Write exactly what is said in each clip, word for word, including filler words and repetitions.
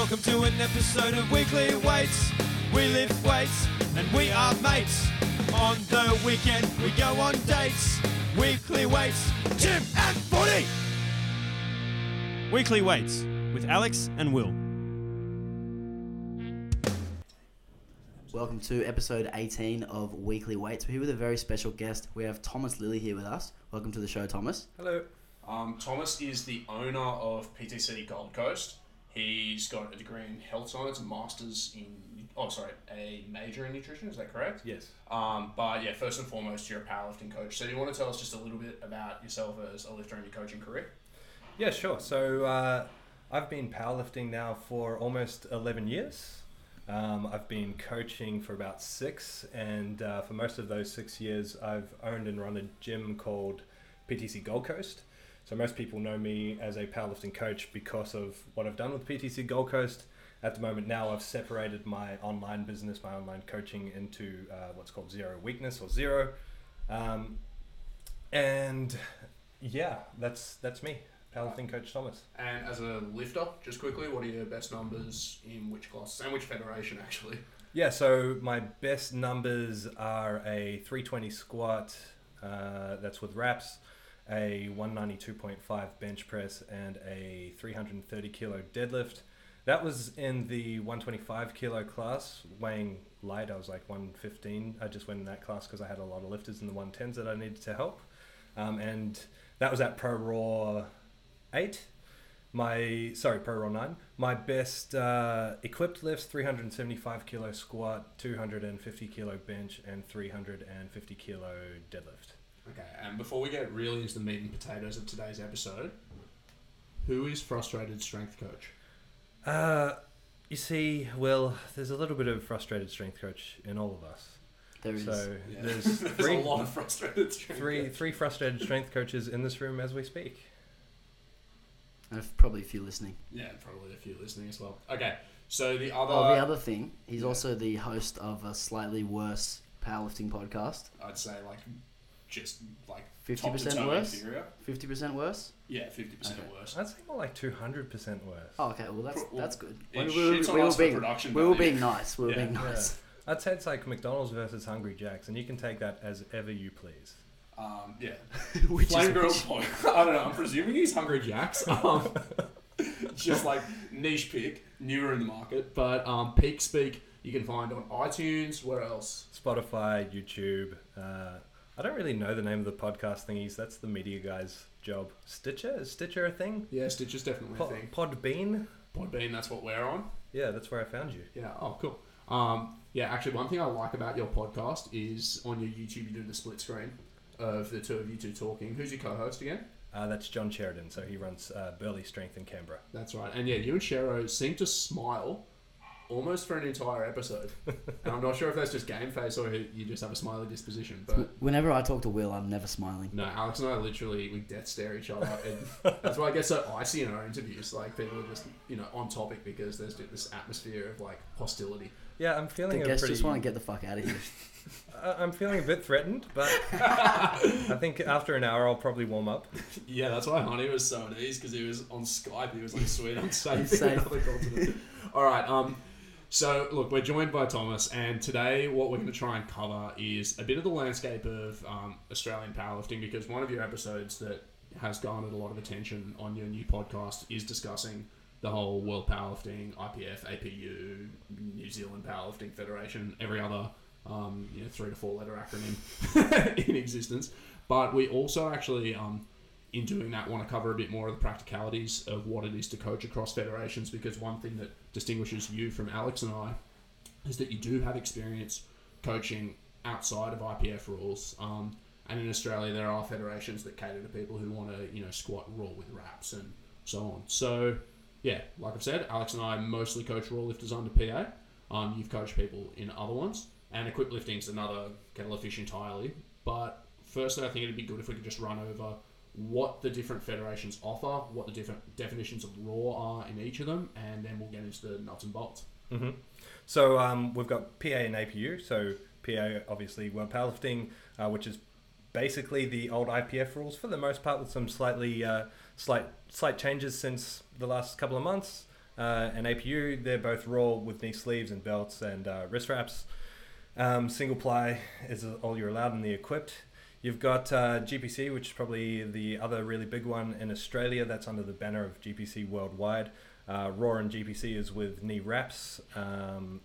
Welcome to an episode of Weekly Weights. We lift weights and we are mates. On the weekend we go on dates. Weekly Weights, gym and footy. Weekly Weights with Alex and Will. Welcome to episode eighteen of Weekly Weights. We're here with a very special guest. We have Thomas Lilly here with us. Welcome to the show, Thomas. Hello. Um, Thomas is the owner of P T C Gold Coast. He's got a degree in health science, a master's in, oh sorry, a major in nutrition, is that correct? Yes. Um, but yeah, first and foremost, you're a powerlifting coach. So do you want to tell us just a little bit about yourself as a lifter and your coaching career? Yeah, sure. So uh, I've been powerlifting now for almost eleven years. Um, I've been coaching for about six, and uh, for most of those six years, I've owned and run a gym called P T C Gold Coast. So most people know me as a powerlifting coach because of what I've done with P T C Gold Coast. At the moment now, I've separated my online business, my online coaching, into uh, what's called Zero Weakness or Zero. Um, and yeah, that's that's me, powerlifting coach Thomas. And as a lifter, just quickly, what are your best numbers in which class and which federation actually? Yeah, so my best numbers are a three twenty squat, uh, that's with wraps, a one ninety-two point five bench press, and a three hundred thirty kilo deadlift. That was in the one twenty-five kilo class, weighing light. I was like one fifteen. I just went in that class because I had a lot of lifters in the one tens that I needed to help. Um, and that was at Pro Raw eight. My, sorry, Pro Raw nine. My best uh, equipped lifts, three hundred seventy-five kilo squat, two hundred fifty kilo bench, and three hundred fifty kilo deadlift. Okay, and before we get really into the meat and potatoes of today's episode, who is Frustrated Strength Coach? Uh, you see, Will, there's a little bit of frustrated strength coach in all of us. There is. So Yeah. there's There's three, a lot of frustrated strength three, coach. three frustrated strength coaches in this room as we speak. And probably a few listening. Yeah, probably a few listening as well. Okay, so the other... Oh, the other thing, he's yeah. also the host of a slightly worse powerlifting podcast. I'd say like just like fifty top to percent toe worse? inferior. fifty percent worse? Yeah, fifty percent Okay. worse. I'd say more like two hundred percent worse. Oh, okay. Well, that's Well, that's good. it we, shits on we, were us for being, production we were value. being nice. We were Yeah. being nice. I'd say it's like McDonald's versus Hungry Jack's, and you can take that as ever you please. Um, yeah. Which Flame is grilled which. point. I don't know. I'm presuming he's Hungry Jack's. Um, just like niche pick, newer in the market. But um, Peak Speak you can find on iTunes. Where else? Spotify, YouTube. Uh, I don't really know the name of the podcast thingies. That's the media guy's job. Stitcher? Is Stitcher a thing? Yeah, Stitch is definitely Po- a thing. Podbean? Podbean, that's what we're on. Yeah, that's where I found you. Yeah. Oh, cool. Um, yeah, actually, one thing I like about your podcast is on your YouTube you do the split screen of the two of you two talking. Who's your co-host again? Uh, that's John Sheridan, so he runs uh, Burley Strength in Canberra. That's right. And yeah, you and Shero seem to smile almost for an entire episode. And I'm not sure if that's just game face or you just have a smiley disposition. But Whenever I talk to Will, I'm never smiling. no, Alex and I literally, we death stare each other. And that's why I get so icy in our interviews. Like, people are just, you know, on topic because there's this atmosphere of, like, hostility. Yeah, I'm feeling The a guests pretty... just want to get the fuck out of here. Uh, I'm feeling a bit threatened, but I think after an hour I'll probably warm up. Yeah, that's why Honey was so at ease, because he was on Skype. He was like, sweet, I'm safe He's in safe. another continent. All right, um... So, look, we're joined by Thomas, and today what we're going to try and cover is a bit of the landscape of um, Australian powerlifting, because one of your episodes that has garnered a lot of attention on your new podcast is discussing the whole World Powerlifting, I P F, A P U, New Zealand Powerlifting Federation, every other um, you know, three to four letter acronym in existence. But we also actually... Um, in doing that, want to cover a bit more of the practicalities of what it is to coach across federations, because one thing that distinguishes you from Alex and I is that you do have experience coaching outside of I P F rules. Um, and in Australia, there are federations that cater to people who want to, you know, squat raw with wraps and so on. So, yeah, like I've said, Alex and I mostly coach raw lifters under P A. Um, you've coached people in other ones, and equipped lifting is another kettle of fish entirely. But firstly, I think it'd be good if we could just run over what the different federations offer, what the different definitions of raw are in each of them, and then we'll get into the nuts and bolts. Mm-hmm. So um, we've got P A and A P U. So P A, obviously, World Powerlifting, uh, which is basically the old I P F rules for the most part, with some slightly uh, slight slight changes since the last couple of months. uh, and A P U, they're both raw with knee sleeves and belts and uh, wrist wraps. Um, single ply is all you're allowed in the equipped. You've got uh, G P C, which is probably the other really big one in Australia. That's under the banner of G P C Worldwide. Uh, Raw and G P C is with knee wraps. Um,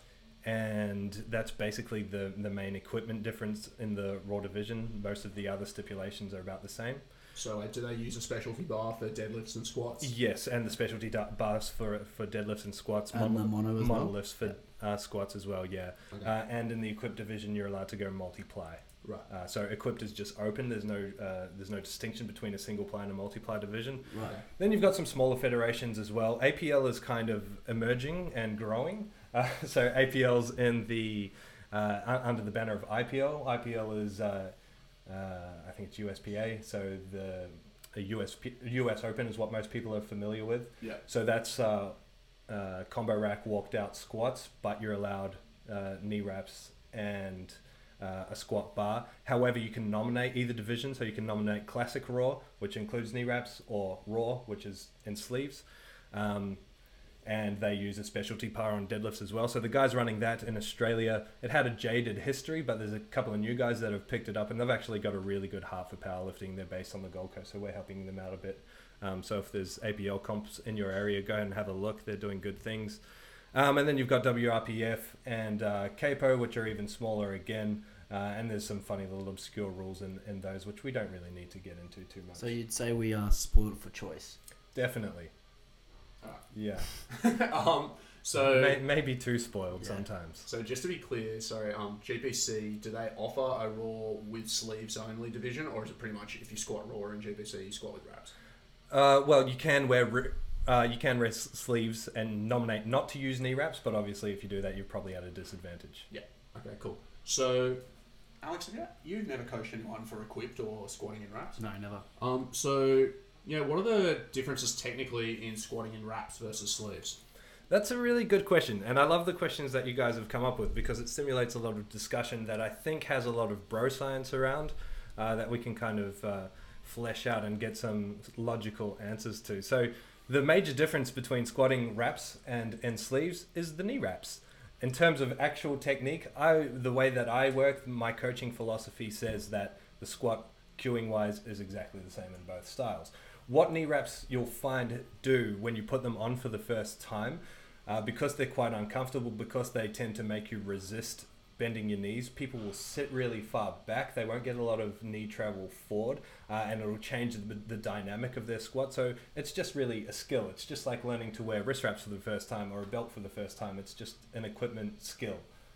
and that's basically the, the main equipment difference in the Raw division. Most of the other stipulations are about the same. So like, do they use a specialty bar for deadlifts and squats? Yes, and the specialty da- bars for for deadlifts and squats. And the mono as well? monoliths for uh, squats as well, yeah. Okay. Uh, and in the equipped division, you're allowed to go multiply. Right. Uh, so equipped is just open. There's no uh, there's no distinction between a single ply and a multiply division. Right. Then you've got some smaller federations as well. A P L is kind of emerging and growing. Uh, so A P L's in the uh, u- under the banner of I P L. I P L is uh, uh, I think it's U S P A. So the a U S P, U S Open is what most people are familiar with. Yeah. So that's uh, uh, combo rack walked out squats, but you're allowed uh, knee wraps and uh, a squat bar. However, you can nominate either division. So you can nominate classic raw, which includes knee wraps, or raw, which is in sleeves. Um, and they use a specialty par on deadlifts as well. So the guys running that in Australia, it had a jaded history, but there's a couple of new guys that have picked it up, and they've actually got a really good heart for powerlifting. They're based on the Gold Coast, so we're helping them out a bit. Um, so if there's A P L comps in your area, go ahead and have a look. They're doing good things. Um, and then you've got W R P F and uh, Capo, which are even smaller again. Uh, and there's some funny little obscure rules in, in those, which we don't really need to get into too much. So you'd say we are spoiled for choice. Definitely. Alright. Yeah. um, so May, maybe too spoiled Yeah. sometimes. So just to be clear, sorry, um, G P C, do they offer a raw with sleeves only division, or is it pretty much if you squat raw in G P C, you squat with wraps? Uh, well, you can wear ri- uh, you can wear s- sleeves and nominate not to use knee wraps, but obviously if you do that, you're probably at a disadvantage. Yeah. Okay, cool. So, Alex, yeah, you've never coached anyone for equipped or squatting in wraps? No, never. Um, so, yeah, what are the differences technically in squatting in wraps versus sleeves? That's a really good question, and I love the questions that you guys have come up with because it stimulates a lot of discussion that I think has a lot of bro science around uh, that we can kind of uh, flesh out and get some logical answers to. So the major difference between squatting wraps and, and sleeves is the knee wraps. In terms of actual technique, I the way that I work, my coaching philosophy says that the squat cueing wise is exactly the same in both styles. What knee wraps you'll find do when you put them on for the first time, uh, because they're quite uncomfortable, because they tend to make you resist bending your knees, people will sit really far back. They won't get a lot of knee travel forward, uh, and it'll change the, the dynamic of their squat. So it's just really a skill. It's just like learning to wear wrist wraps for the first time or a belt for the first time. It's just an equipment skill.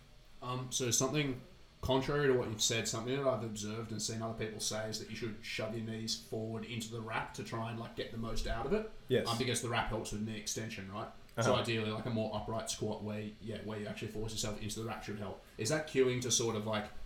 Um, so something contrary to what you've said, something that I've observed and seen other people say is that you should shove your knees forward into the wrap to try and like get the most out of it. Yes. Um, because the wrap helps with knee extension, right? So Uh-huh. ideally, like a more upright squat where, yeah, where you actually force yourself into the wrap should help. Is that cueing to sort of like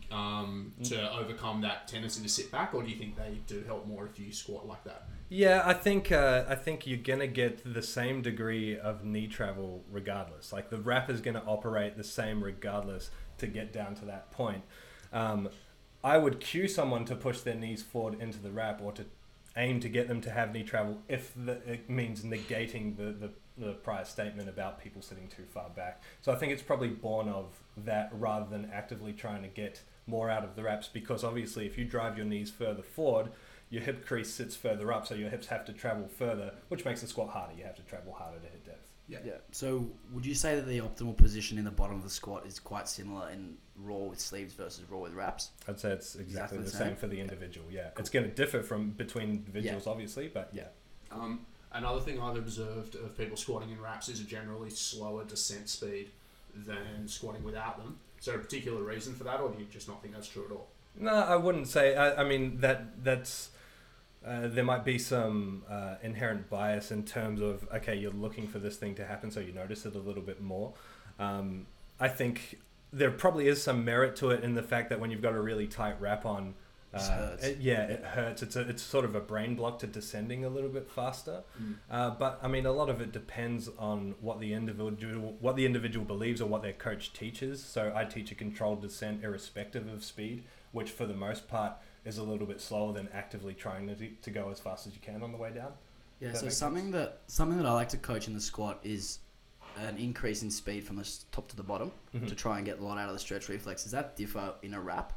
um, to overcome that tendency to sit back, or do you think they do help more if you squat like that? Yeah, I think uh, I think you're gonna get the same degree of knee travel regardless. Like the wrap is gonna operate the same regardless to get down to that point. Um, I would cue someone to push their knees forward into the wrap or to aim to get them to have knee travel if the, it means negating the, the, the prior statement about people sitting too far back. So I think it's probably born of that rather than actively trying to get more out of the wraps, because obviously if you drive your knees further forward, your hip crease sits further up, so your hips have to travel further, which makes the squat harder. You have to travel harder to hit depth. Yeah. Yeah. So would you say that the optimal position in the bottom of the squat is quite similar in raw with sleeves versus raw with wraps? I'd say it's exactly, Exactly the the same same? for the individual, yeah. It's going to differ from between individuals, obviously, but yeah. Um, another thing I've observed of people squatting in wraps is a generally slower descent speed than squatting without them. Is there a particular reason for that, or do you just not think that's true at all? No, I wouldn't say. I, I mean, that that's... Uh, there might be some uh, inherent bias in terms of, okay, you're looking for this thing to happen, so you notice it a little bit more. Um, I think there probably is some merit to it in the fact that when you've got a really tight wrap on, uh, Just hurts. It, yeah, it hurts. It's a, it's sort of a brain block to descending a little bit faster. Mm. Uh, but I mean, a lot of it depends on what the individual what the individual believes or what their coach teaches. So I teach a controlled descent irrespective of speed, which for the most part is a little bit slower than actively trying to, to go as fast as you can on the way down. Yeah, That so makes something that something that I like to coach in the squat is an increase in speed from the s- top to the bottom Mhm. to try and get a lot out of the stretch reflex. Does that differ in a wrap?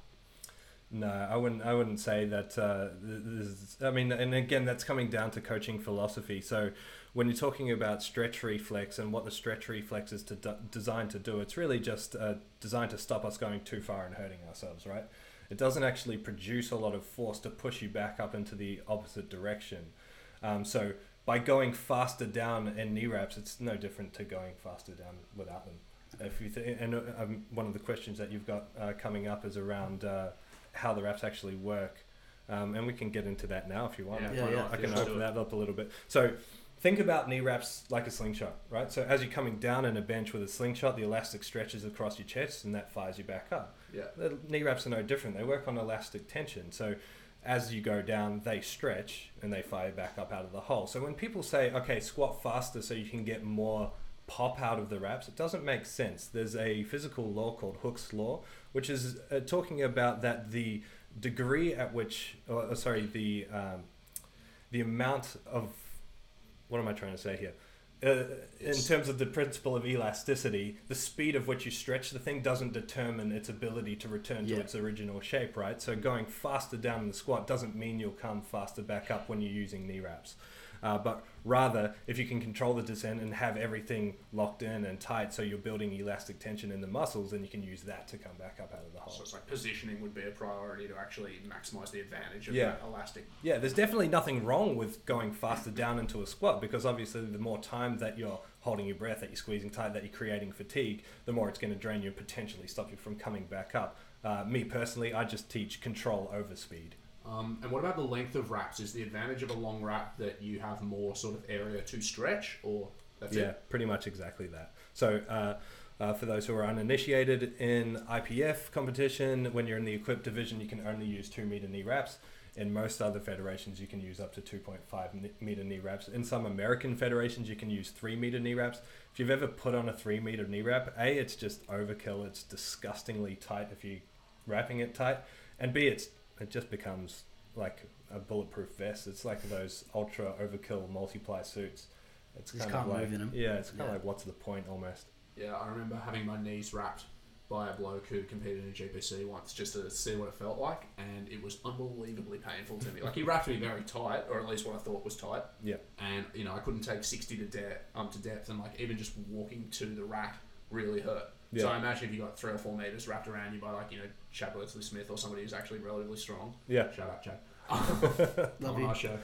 No, I wouldn't. I wouldn't say that. Uh, th- this is, I mean, and again, that's coming down to coaching philosophy. So, when you're talking about stretch reflex and what the stretch reflex is to d- designed to do, it's really just uh, designed to stop us going too far and hurting ourselves, right? It doesn't actually produce a lot of force to push you back up into the opposite direction. Um, so, by going faster down in knee wraps, it's no different to going faster down without them. If you th- and uh, um, one of the questions that you've got uh, coming up is around uh, how the wraps actually work, um, and we can get into that now if you want. Yeah, I yeah, can- yeah. I can Yeah, let's open do it. that up a little bit. So think about knee wraps like a slingshot, right? So as you're coming down in a bench with a slingshot, the elastic stretches across your chest and that fires you back up. Yeah. The knee wraps are no different. They work on elastic tension. So as you go down, they stretch and they fire back up out of the hole. So when people say, okay, squat faster so you can get more pop out of the wraps, it doesn't make sense. There's a physical law called Hooke's law, which is uh, talking about that the degree at which, or, uh, sorry, the um, the amount of, what am I trying to say here? Uh, in It's- terms of the principle of elasticity, the speed of which you stretch the thing doesn't determine its ability to return to Yeah. its original shape, right? So going faster down in the squat doesn't mean you'll come faster back up when you're using knee wraps. Uh, but rather, if you can control the descent and have everything locked in and tight so you're building elastic tension in the muscles, then you can use that to come back up out of the hole. So it's like positioning would be a priority to actually maximize the advantage of Yeah. that elastic. Yeah, there's definitely nothing wrong with going faster down into a squat, because obviously the more time that you're holding your breath, that you're squeezing tight, that you're creating fatigue, the more it's going to drain you and potentially stop you from coming back up. Uh, me personally, I just teach control over speed. Um, and what about the length of wraps? Is the advantage of a long wrap that you have more sort of area to stretch, or that's Yeah, it? pretty much exactly that. So uh, uh, for those who are uninitiated in I P F competition, when you're in the equipped division, you can only use two meter knee wraps. In most other federations, you can use up to two point five meter knee wraps. In some American federations, you can use three meter knee wraps. If you've ever put on a three meter knee wrap, A, it's just overkill. It's disgustingly tight if you're wrapping it tight. And B, it's it just becomes like a bulletproof vest. It's like those ultra overkill multiply suits. It's Just kind can't of like, move in 'em. yeah, it's kind of Yeah. like, what's the point almost? Yeah, I remember having my knees wrapped by a bloke who competed in G P C once just to see what it felt like, and it was unbelievably painful to me. Like, he wrapped me very tight, or at least what I thought was tight, Yeah. and you know I couldn't take sixty to depth, um, to depth, and like even just walking to the wrap really hurt. So Yeah. I imagine if you got three or four meters wrapped around you by like you know Chad Leslie Smith or somebody who's actually relatively strong. Yeah. Shout out, Chad. Love on you. our show.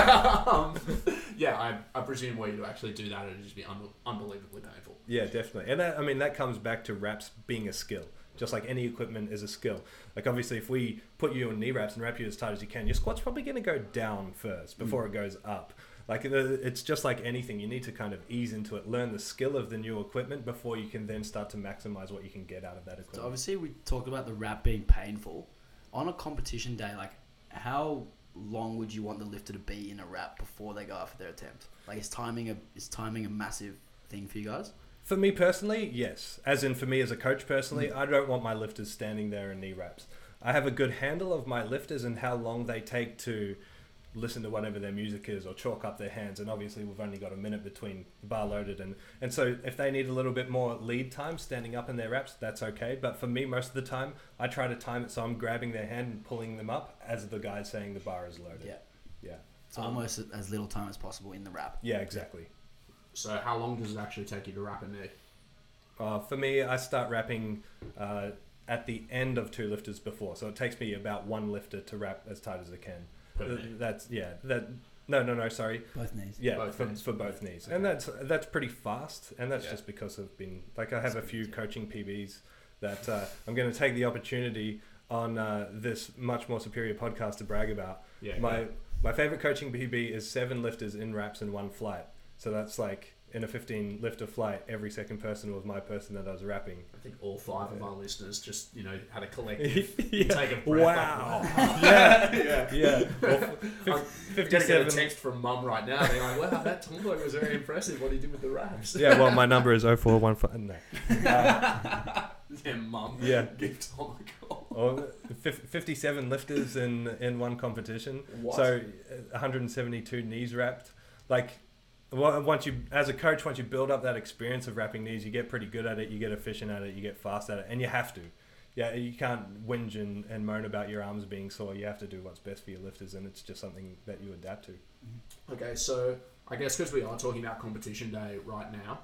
um, yeah, I, I presume were you to actually do that, it'd just be un- unbelievably painful. Yeah, definitely. And that, I mean, that comes back to wraps being a skill. Just like any equipment is a skill. Like, obviously, if we put you in knee wraps and wrap you as tight as you can, your squat's probably going to go down first before Mm. it goes up. Like, the- it's just like anything. You need to kind of ease into it, learn the skill of the new equipment before you can then start to maximize what you can get out of that So equipment. obviously we talked about the wrap being painful. On a competition day, like how long would you want the lifter to be in a wrap before they go after their attempt? Like is timing a is timing a massive thing for you guys? For me personally, yes. As in for me as a coach personally, I don't want my lifters standing there in knee wraps. I have a good handle of my lifters and how long they take to listen to whatever their music is or chalk up their hands. And obviously we've only got a minute between bar loaded. And, and so if they need a little bit more lead time standing up in their wraps, that's okay. But for me, most of the time, I try to time it so I'm grabbing their hand and pulling them up as the guy's saying the bar is loaded. Yeah. Yeah. So Um, almost as little time as possible in the wrap. Yeah, exactly. So how long does it actually take you to wrap a knee? Uh, for me, I start wrapping uh, at the end of two lifters before, so it takes me about one lifter to wrap as tight as I can. Per Uh, knee? That's yeah. That no, no, no. Sorry. Both knees. Yeah, Both for, knees. for both knees, Okay. and that's that's pretty fast, and that's Yeah. just because I've been like I have a That's few good, yeah. coaching P Bs that uh, I'm going to take the opportunity on uh, this much more superior podcast to brag about. Yeah. My my favorite coaching P B is seven lifters in wraps in one flight, so that's like. In a fifteen lifter flight, every second person was my person that I was wrapping. I think all five of our listeners just, you know, had a collective Yeah. take a breath. Wow. Like, Yeah. yeah. Yeah. Well, I'm fif- gonna get a fifty-seven. text from mum right now. They're like, "Wow, that Tom bloke was very impressive. What he did with the wraps." Yeah, well, my number is oh four one five. No. Yeah, mum. Yeah. Give Tom a call. Oh, fif- fifty-seven lifters in, in one competition. What? So uh, one hundred seventy-two knees wrapped. like Well, once you, as a coach, once you build up that experience of wrapping knees, you get pretty good at it, you get efficient at it, you get fast at it, and you have to. Yeah, you can't whinge and, and moan about your arms being sore. You have to do what's best for your lifters, and it's just something that you adapt to. Okay, so I guess because we are talking about competition day right now,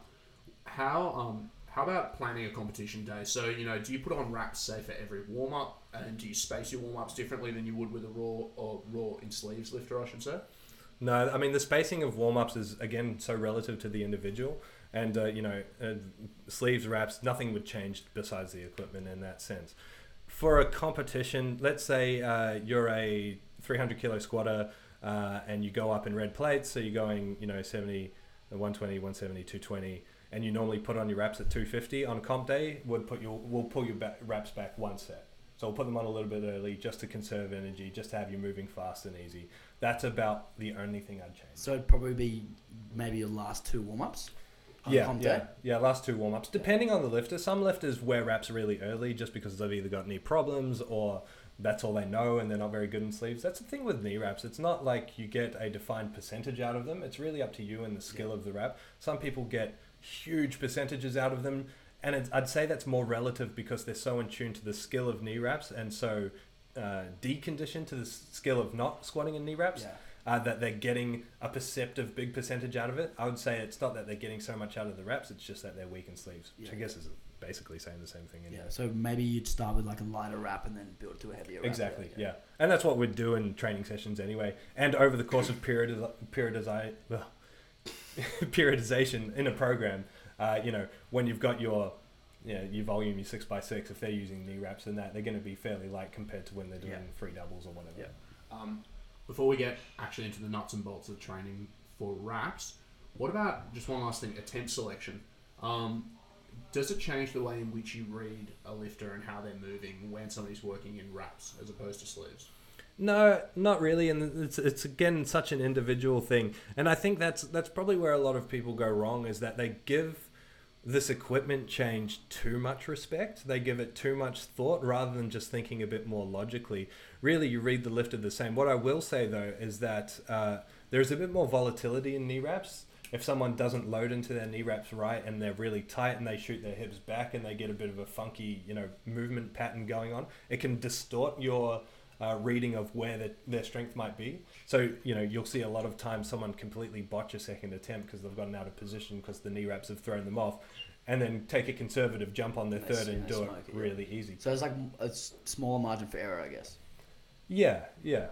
how um how about planning a competition day? So, you know, do you put on wraps, say, for every warm up, and do you space your warm ups differently than you would with a raw or raw in sleeves lifter, I should say? No, I mean, the spacing of warm-ups is, again, so relative to the individual. And, uh, you know, uh, sleeves, wraps, nothing would change besides the equipment in that sense. For a competition, let's say uh, you're a three hundred kilo squatter uh, and you go up in red plates. So you're going, you know, seventy, one twenty, one seventy, two twenty, and you normally put on your wraps at two fifty. On comp day, we'll, put your, we'll pull your back, wraps back one set. So we'll put them on a little bit early just to conserve energy, just to have you moving fast and easy. That's about the only thing I'd change. So it'd probably be maybe your last two warm-ups? Yeah, comp yeah, day? yeah. Last two warm-ups, depending on the lifter. Some lifters wear wraps really early just because they've either got knee problems or that's all they know and they're not very good in sleeves. That's the thing with knee wraps. It's not like you get a defined percentage out of them. It's really up to you and the skill Yeah. of the wrap. Some people get huge percentages out of them, and it's, I'd say that's more relative because they're so in tune to the skill of knee wraps and so uh, deconditioned to the s- skill of not squatting in knee wraps. Yeah. Uh, that they're getting a perceptive big percentage out of it. I would say it's not that they're getting so much out of the reps, it's just that they're weak in sleeves, which Yeah. I guess is basically saying the same thing. Anyway. Yeah, so maybe you'd start with like a lighter wrap and then build to a heavier wrap. Exactly, Okay. yeah. And that's what we'd do in training sessions anyway. And over the course of periodiz- periodizi- ugh, periodization in a program, uh, you know, when you've got your you know, your volume, your six by six, if they're using knee wraps and that, they're going to be fairly light compared to when they're doing Yeah. free doubles or whatever. Yeah. Um, before we get actually into the nuts and bolts of training for wraps, what about just one last thing, attempt selection? Um, does it change the way in which you read a lifter and how they're moving when somebody's working in wraps as opposed to sleeves? No, not really, and it's it's again such an individual thing, and I think that's that's probably where a lot of people go wrong, is that they give this equipment change too much respect. They give it too much thought rather than just thinking a bit more logically. Really, you read the lifter the same. What I will say though is that uh, there's a bit more volatility in knee wraps. If someone doesn't load into their knee wraps right and they're really tight and they shoot their hips back and they get a bit of a funky, you know, movement pattern going on, it can distort your uh, reading of where the, their strength might be. So, you know, you'll see a lot of times someone completely botch a second attempt because they've gotten out of position because the knee wraps have thrown them off, and then take a conservative jump on their They third s- and they do it smoke it, yeah. really easy. So it's like a s- smaller margin for error, I guess. Yeah, yeah,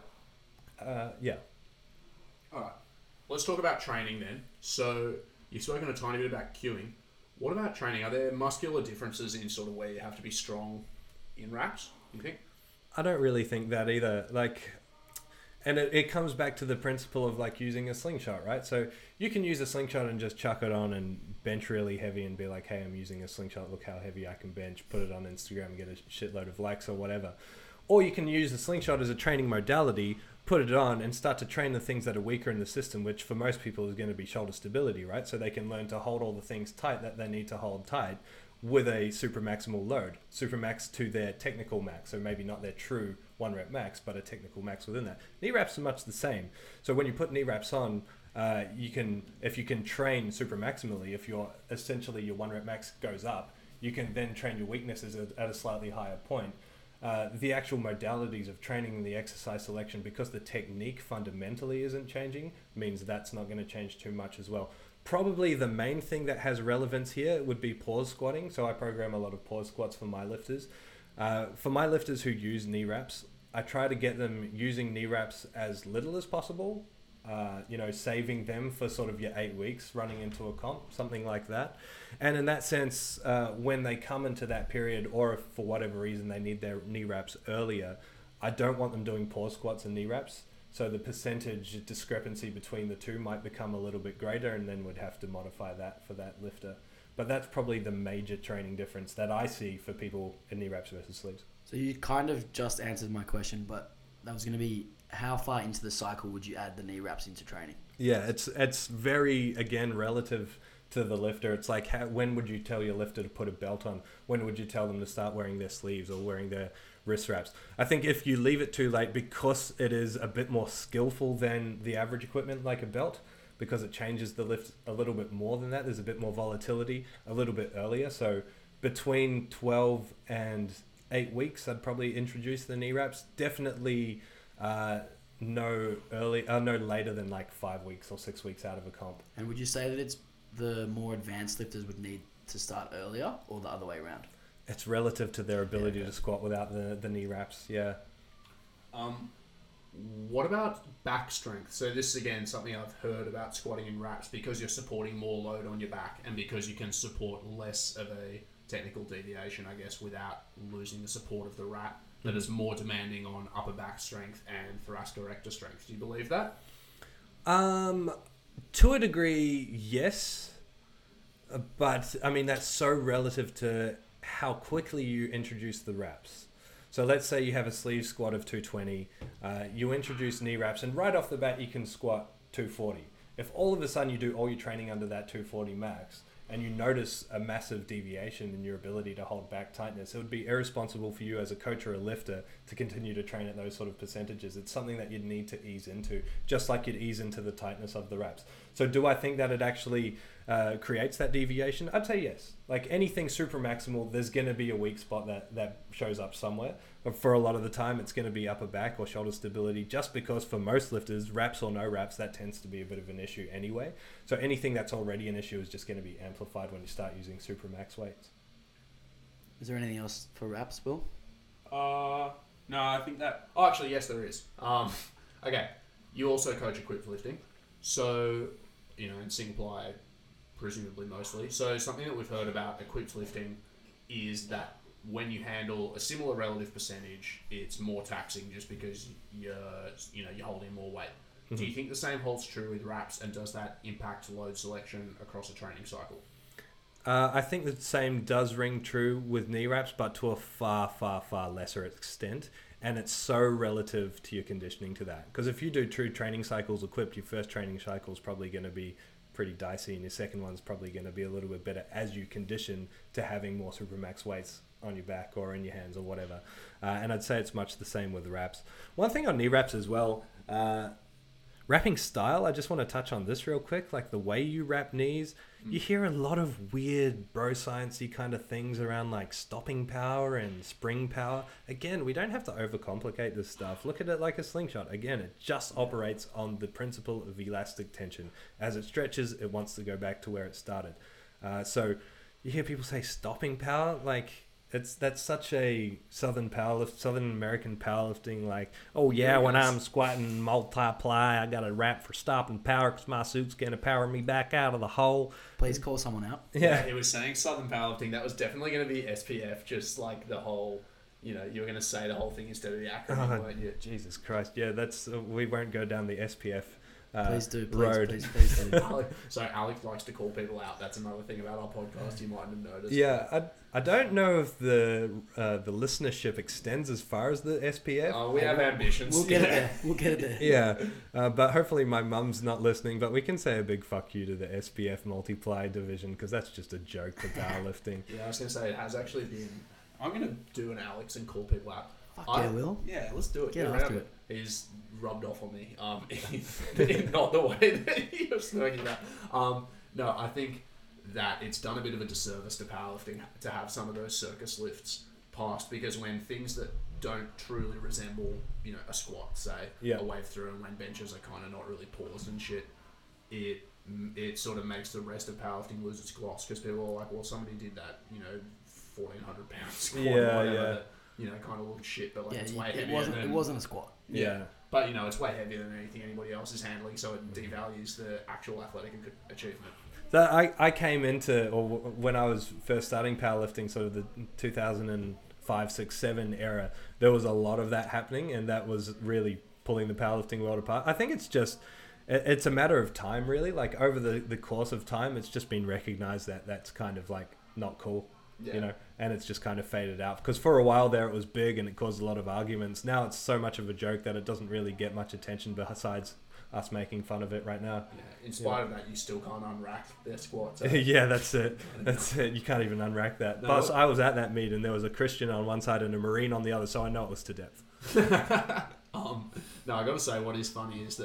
uh, yeah. All right, let's talk about training then. So you've spoken a tiny bit about cueing. What about training? Are there muscular differences in sort of where you have to be strong in wraps, you think? I don't really think that either. Like, and it, it comes back to the principle of like using a slingshot, right? So you can use a slingshot and just chuck it on and bench really heavy and be like, hey, I'm using a slingshot. Look how heavy I can bench. Put it on Instagram and get a shitload of likes or whatever. Or you can use the slingshot as a training modality, put it on and start to train the things that are weaker in the system, which for most people is going to be shoulder stability, right? So they can learn to hold all the things tight that they need to hold tight with a super maximal load, super max to their technical max. So maybe not their true one rep max, but a technical max within that. Knee wraps are much the same. So when you put knee wraps on, uh, you can, if you can train super maximally, if you're essentially your one rep max goes up, you can then train your weaknesses at, at a slightly higher point. Uh, the actual modalities of training and the exercise selection, because the technique fundamentally isn't changing, means that's not going to change too much as well. Probably the main thing that has relevance here would be pause squatting. So I program a lot of pause squats for my lifters. Uh, for my lifters who use knee wraps, I try to get them using knee wraps as little as possible. Uh, you know, saving them for sort of your eight weeks running into a comp, something like that. And in that sense, uh, when they come into that period, or if for whatever reason they need their knee wraps earlier, I don't want them doing pause squats and knee wraps. So the percentage discrepancy between the two might become a little bit greater, and then we'd have to modify that for that lifter. But that's probably the major training difference that I see for people in knee wraps versus sleeves. So you kind of just answered my question, but that was going to be, how far into the cycle would you add the knee wraps into training? Yeah, it's it's very, again, relative to the lifter. It's like, how, when would you tell your lifter to put a belt on? When would you tell them to start wearing their sleeves or wearing their wrist wraps? I think if you leave it too late, because it is a bit more skillful than the average equipment like a belt, because it changes the lift a little bit more than that. There's a bit more volatility a little bit earlier. So between twelve and eight weeks, I'd probably introduce the knee wraps. Definitely uh, no early, uh, no later than like five weeks or six weeks out of a comp. And would you say that it's the more advanced lifters would need to start earlier, or the other way around? It's relative to their ability Yeah, okay. to squat without the, the knee wraps. Yeah. Um, what about back strength? So this is again something I've heard about squatting in wraps, because you're supporting more load on your back and because you can support less of a technical deviation, I guess, without losing the support of the wrap, that Mm-hmm. is more demanding on upper back strength and thoracic erector strength. Do you believe that? Um, to a degree, yes. Uh, But, I mean, that's so relative to how quickly you introduce the wraps. So let's say you have a sleeve squat of two twenty, uh, you introduce knee wraps, and right off the bat you can squat two forty. If all of a sudden you do all your training under that two forty max, and you notice a massive deviation in your ability to hold back tightness, it would be irresponsible for you as a coach or a lifter to continue to train at those sort of percentages. It's something that you'd need to ease into, just like you'd ease into the tightness of the wraps. So do I think that it actually uh, creates that deviation? I'd say yes. Like anything super maximal, there's going to be a weak spot that, that shows up somewhere. But for a lot of the time, it's going to be upper back or shoulder stability, just because for most lifters, wraps or no wraps, that tends to be a bit of an issue anyway. So anything that's already an issue is just going to be amplified when you start using super max weights. Is there anything else for wraps, Bill? Uh, no, I think that... Oh, actually, yes, there is. Um, okay, you also coach equipped lifting. So, you know, in Singapore, presumably mostly. So something that we've heard about equipped lifting is that when you handle a similar relative percentage, it's more taxing just because you're, you know, you're holding more weight. Mm-hmm. Do you think the same holds true with wraps, and does that impact load selection across a training cycle? Uh, I think the same does ring true with knee wraps, but to a far, far, far lesser extent. And it's so relative to your conditioning to that. Because if you do true training cycles equipped, your first training cycle is probably going to be pretty dicey, and your second one's probably going to be a little bit better as you condition to having more supermax weights on your back or in your hands or whatever. Uh, and I'd say it's much the same with wraps. One thing on knee wraps as well, uh, wrapping style, I just want to touch on this real quick. Like the way you wrap knees, you hear a lot of weird bro science-y kind of things around like stopping power and spring power. Again, we don't have to overcomplicate this stuff. Look at it like a slingshot. Again, it just operates on the principle of elastic tension. As it stretches, it wants to go back to where it started. Uh, so you hear people say stopping power, like... It's that's such a southern powerlift, Southern American powerlifting. Like, oh yeah, when I'm squatting multiply, I got a wrap for stopping power because my suit's gonna power me back out of the hole. Please call someone out. Yeah, It was saying Southern Powerlifting. That was definitely going to be S P F, just like the whole, you know, you were going to say the whole thing instead of the acronym, Oh, weren't you? Jesus Christ. Yeah, that's uh, we won't go down the S P F uh, Please do, please, road. please, please do. Alec- so Alex likes to call people out. That's another thing about our podcast you mightn't have noticed. Yeah, I, I don't know if the uh, the listenership extends as far as the S P F. Oh, we have ambitions. We'll get yeah. it there. We'll get it there. Yeah, uh, but hopefully my mum's not listening. But we can say a big fuck you to the S P F multiply division because that's just a joke for powerlifting. Yeah, I was going to say it has actually been. I'm going to do an Alex and call people out. Fuck I- yeah, Will. Yeah, let's do it. Get Get after around it. He's rubbed off on me. Um, in not the way that you're smirking that. Um, no, I think that it's done a bit of a disservice to powerlifting to have some of those circus lifts passed, because when things that don't truly resemble, you know, a squat, say, Yeah. a wave through, and when benches are kind of not really paused and shit, it it sort of makes the rest of powerlifting lose its gloss, because people are like, well, somebody did that, you know, fourteen hundred pound squat, Yeah, or whatever, yeah. that, you know, kind of looked shit, but like Yeah, it's you- way it heavier wasn't. than It wasn't a squat. yeah. Yeah. But, you know, it's way heavier than anything anybody else is handling, so it devalues the actual athletic ac- achievement. That I, I came into, or w- when I was first starting powerlifting, sort of the two thousand five, six, seven era, there was a lot of that happening, and that was really pulling the powerlifting world apart. I think it's just, it, it's a matter of time, really. Like, over the, the course of time, it's just been recognized that that's kind of, like, not cool, Yeah. you know, and it's just kind of faded out. Because for a while there, it was big, and it caused a lot of arguments. Now it's so much of a joke that it doesn't really get much attention besides us making fun of it right now. Yeah. In spite of that, you still can't unrack their squats. Yeah, that's it. That's it. You can't even unrack that. No. Plus, I was at that meet and there was a Christian on one side and a Marine on the other, so I know it was to depth. um, no, I got to say, what is funny is that, like,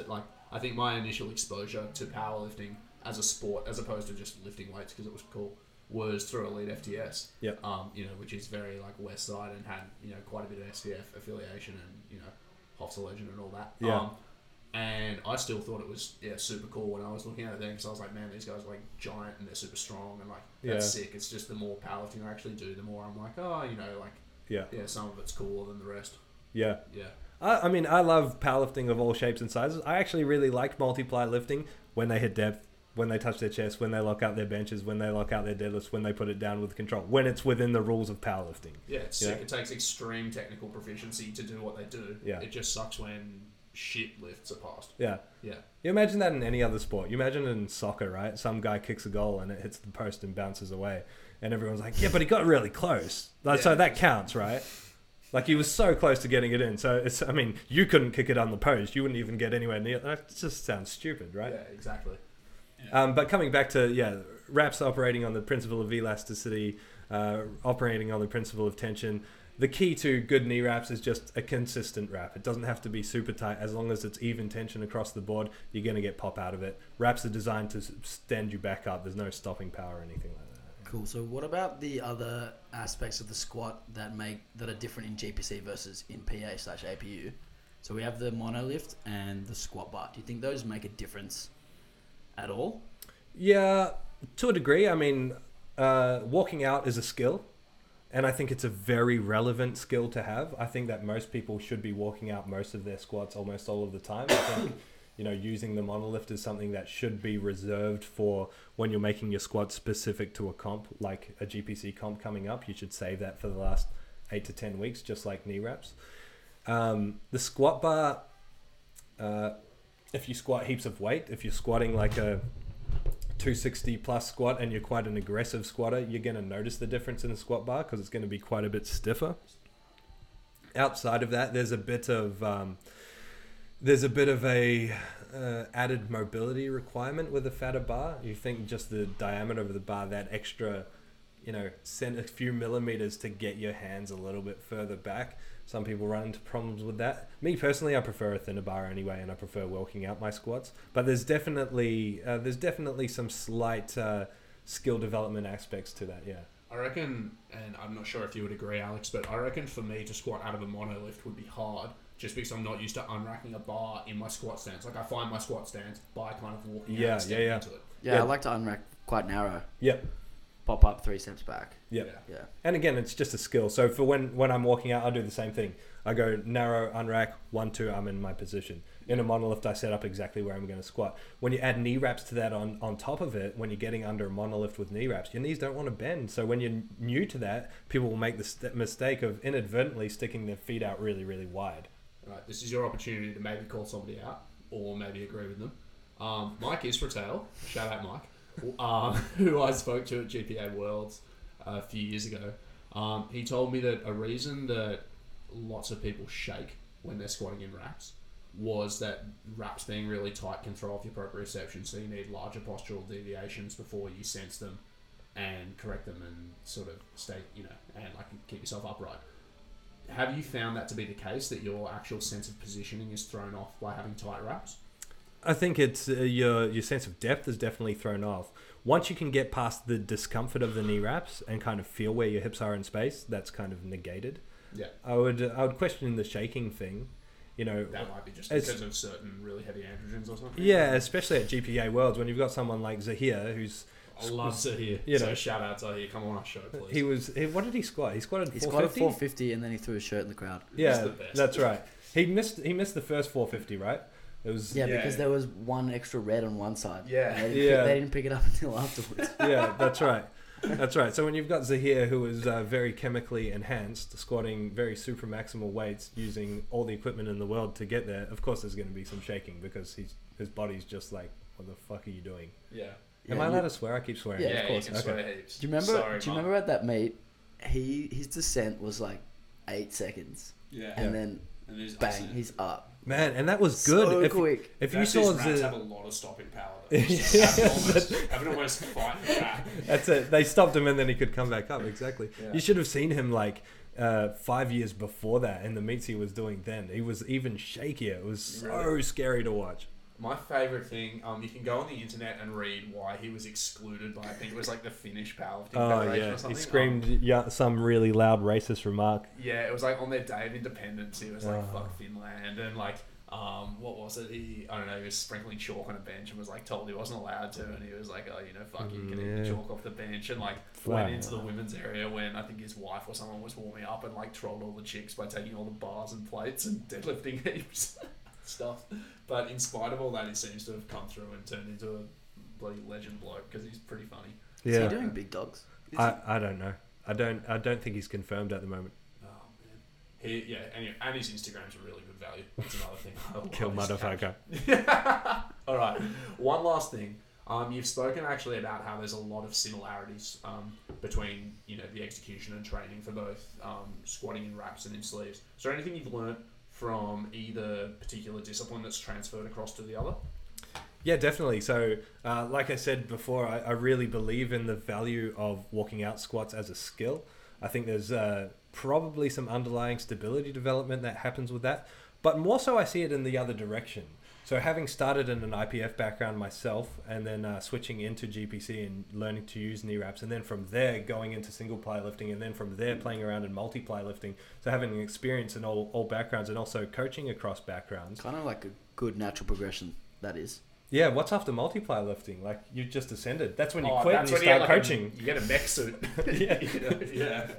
I think my initial exposure to powerlifting as a sport, as opposed to just lifting weights because it was cool, was through Elite F T S. Yep. Um, you know, which is very like West Side and had, you know, quite a bit of S T F affiliation and, you know, Hoff's a legend and all that. Yeah. Um, and I still thought it was yeah super cool when I was looking at it then, because I was like, man, these guys are like giant and they're super strong and like that's Yeah. sick. It's just the more powerlifting I actually do, the more I'm like, oh, you know, like Yeah. yeah, some of it's cooler than the rest. Yeah. Yeah. I, I mean, I love powerlifting of all shapes and sizes. I actually really liked multiply lifting when they hit depth, when they touch their chest, when they lock out their benches, when they lock out their deadlifts, when they put it down with control, when it's within the rules of powerlifting. Yeah, it's Yeah. sick. It takes extreme technical proficiency to do what they do. Yeah. It just sucks when shit lifts are passed. Yeah. Yeah. You imagine that in any other sport. You imagine in soccer, right? Some guy kicks a goal and it hits the post and bounces away. And everyone's like, yeah, but he got really close. Like, Yeah. So that counts, right? Like, he was so close to getting it in. So, it's, I mean, you couldn't kick it on the post. You wouldn't even get anywhere near. That just sounds stupid, right? Yeah, exactly. Um, but coming back to, yeah, wraps operating on the principle of elasticity, uh, operating on the principle of tension. The key to good knee wraps is just a consistent wrap. It doesn't have to be super tight. As long as it's even tension across the board, you're going to get pop out of it. Wraps are designed to s- stand you back up. There's no stopping power or anything like that. Cool. So what about the other aspects of the squat that make that are different in G P C versus in P A slash A P U? So we have the monolift and the squat bar. Do you think those make a difference at all? Yeah, to a degree. I mean, uh, walking out is a skill. And I think it's a very relevant skill to have. I think that most people should be walking out most of their squats almost all of the time. I think, you know, using the monolift is something that should be reserved for when you're making your squat specific to a comp, like a G P C comp coming up. You should save that for the last eight to ten weeks, just like knee wraps. Um, the squat bar, uh, if you squat heaps of weight, if you're squatting like a two sixty plus squat and you're quite an aggressive squatter, you're going to notice the difference in the squat bar because it's going to be quite a bit stiffer. Outside of that, there's a bit of um, there's a bit of a uh, added mobility requirement with a fatter bar. You think just the diameter of the bar, that extra, you know, send a few millimeters to get your hands a little bit further back. Some people run into problems with that. Me personally, I prefer a thinner bar anyway, and I prefer walking out my squats. But there's definitely uh, there's definitely some slight uh, skill development aspects to that. Yeah. I reckon, and I'm not sure if you would agree, Alex, but I reckon for me to squat out of a monolift would be hard, just because I'm not used to unracking a bar in my squat stance. Like I find my squat stance by kind of walking out Yeah, and stepping yeah, yeah. into it. Yeah, Yeah. I like to unrack quite narrow. Yep. Pop up three steps back. Yep. Yeah. And again, it's just a skill. So for when, when I'm walking out, I do the same thing. I go narrow, unrack, one, two, I'm in my position. In a monolift, I set up exactly where I'm going to squat. When you add knee wraps to that on, on top of it, when you're getting under a monolift with knee wraps, your knees don't want to bend. So when you're new to that, people will make the st- mistake of inadvertently sticking their feet out really, really wide. Right, this is your opportunity to maybe call somebody out or maybe agree with them. Um, Mike Israel, shout out Mike, um, who I spoke to at G P A Worlds a few years ago. Um, he told me that a reason that lots of people shake when they're squatting in wraps was that wraps being really tight can throw off your proprioception, so you need larger postural deviations before you sense them and correct them and sort of stay, you know, and like keep yourself upright. Have you found that to be the case, that your actual sense of positioning is thrown off by having tight wraps? I think it's uh, your your sense of depth is definitely thrown off. Once you can get past the discomfort of the knee wraps and kind of feel where your hips are in space, that's kind of negated. Yeah. I would I would question the shaking thing. You know, That might be just It's- because of certain really heavy androgens or something. yeah, especially at G P A Worlds when you've got someone like Zahir who's I love Zahir. You So know. shout out Zahir. Come on our show, please. he was he, what did he squat? He squatted He four squatted fifty. four fifty and then he threw his shirt in the crowd. Yeah, the best. that's right. He missed he missed the first four fifty, right? It was Yeah, yeah, because there was one extra red on one side. Yeah. They didn't, Yeah. Pick, they didn't pick it up until afterwards. that's right. That's right. So when you've got Zahir, who is uh, very chemically enhanced, squatting very super maximal weights using all the equipment in the world to get there, of course there's going to be some shaking because he's his body's just like, what the fuck are you doing? Yeah. Am Yeah, I you- allowed to swear? I keep swearing. Yeah, Yeah, of course. you can Okay. swear heaps. Do you remember? Sorry, do you Mark. remember at that meet? He his descent was like eight seconds, Yeah. and then And there's bang, accident. he's up. Man, and that was good. So if, quick. if you That's saw these rats have a Zahir, lot of stopping power. Though. Yeah, Having almost, having almost fighting back. that's it. They stopped him and then he could come back up. Exactly. Yeah. You should have seen him like uh, five years before that in the meets he was doing then. He was even shakier. It was so Really? scary to watch. My favourite thing, um, you can go on the internet and read why he was excluded by, I think it was like the Finnish Powerlifting Oh Federation yeah, or he something. screamed Um, yeah, some really loud racist remark. yeah, it was like on their day of independence, he was like, Oh. fuck Finland, and like, um, what was it? He, I don't know, he was sprinkling chalk on a bench and was like told he wasn't allowed to, and he was like, oh, you know, fuck you, you can eat the Yeah. chalk off the bench, and like Wow. went into the women's area when I think his wife or someone was warming up and like trolled all the chicks by taking all the bars and plates and deadlifting heaps. Stuff, but in spite of all that, he seems to have come through and turned into a bloody legend bloke because he's pretty funny. Is Yeah, he doing big dogs? I, I don't know. I don't I don't think he's confirmed at the moment. Oh man, he yeah. Anyway, and his Instagram's a really good value. That's another thing. I love Kill his motherfucker. All right, one last thing. Um, you've spoken actually about how there's a lot of similarities um, between you know the execution and training for both um, squatting in wraps and in sleeves. Is there anything you've learnt from either particular discipline that's transferred across to the other? Yeah, definitely. So, uh, like I said before, I, I really believe in the value of walking out squats as a skill. I think there's uh, probably some underlying stability development that happens with that, but more so I see it in the other direction. So having started in an I P F background myself and then uh, switching into G P C and learning to use knee wraps, and then from there going into single ply lifting, and then from there playing around in multiply lifting. So having an experience in all, all backgrounds and also coaching across backgrounds. Kind of like a good natural progression, that is. Yeah, what's after multiply lifting? Like you just ascended. That's when you Oh, quit that's and you when start get, like, coaching. A, you get a mech suit. Yeah. yeah.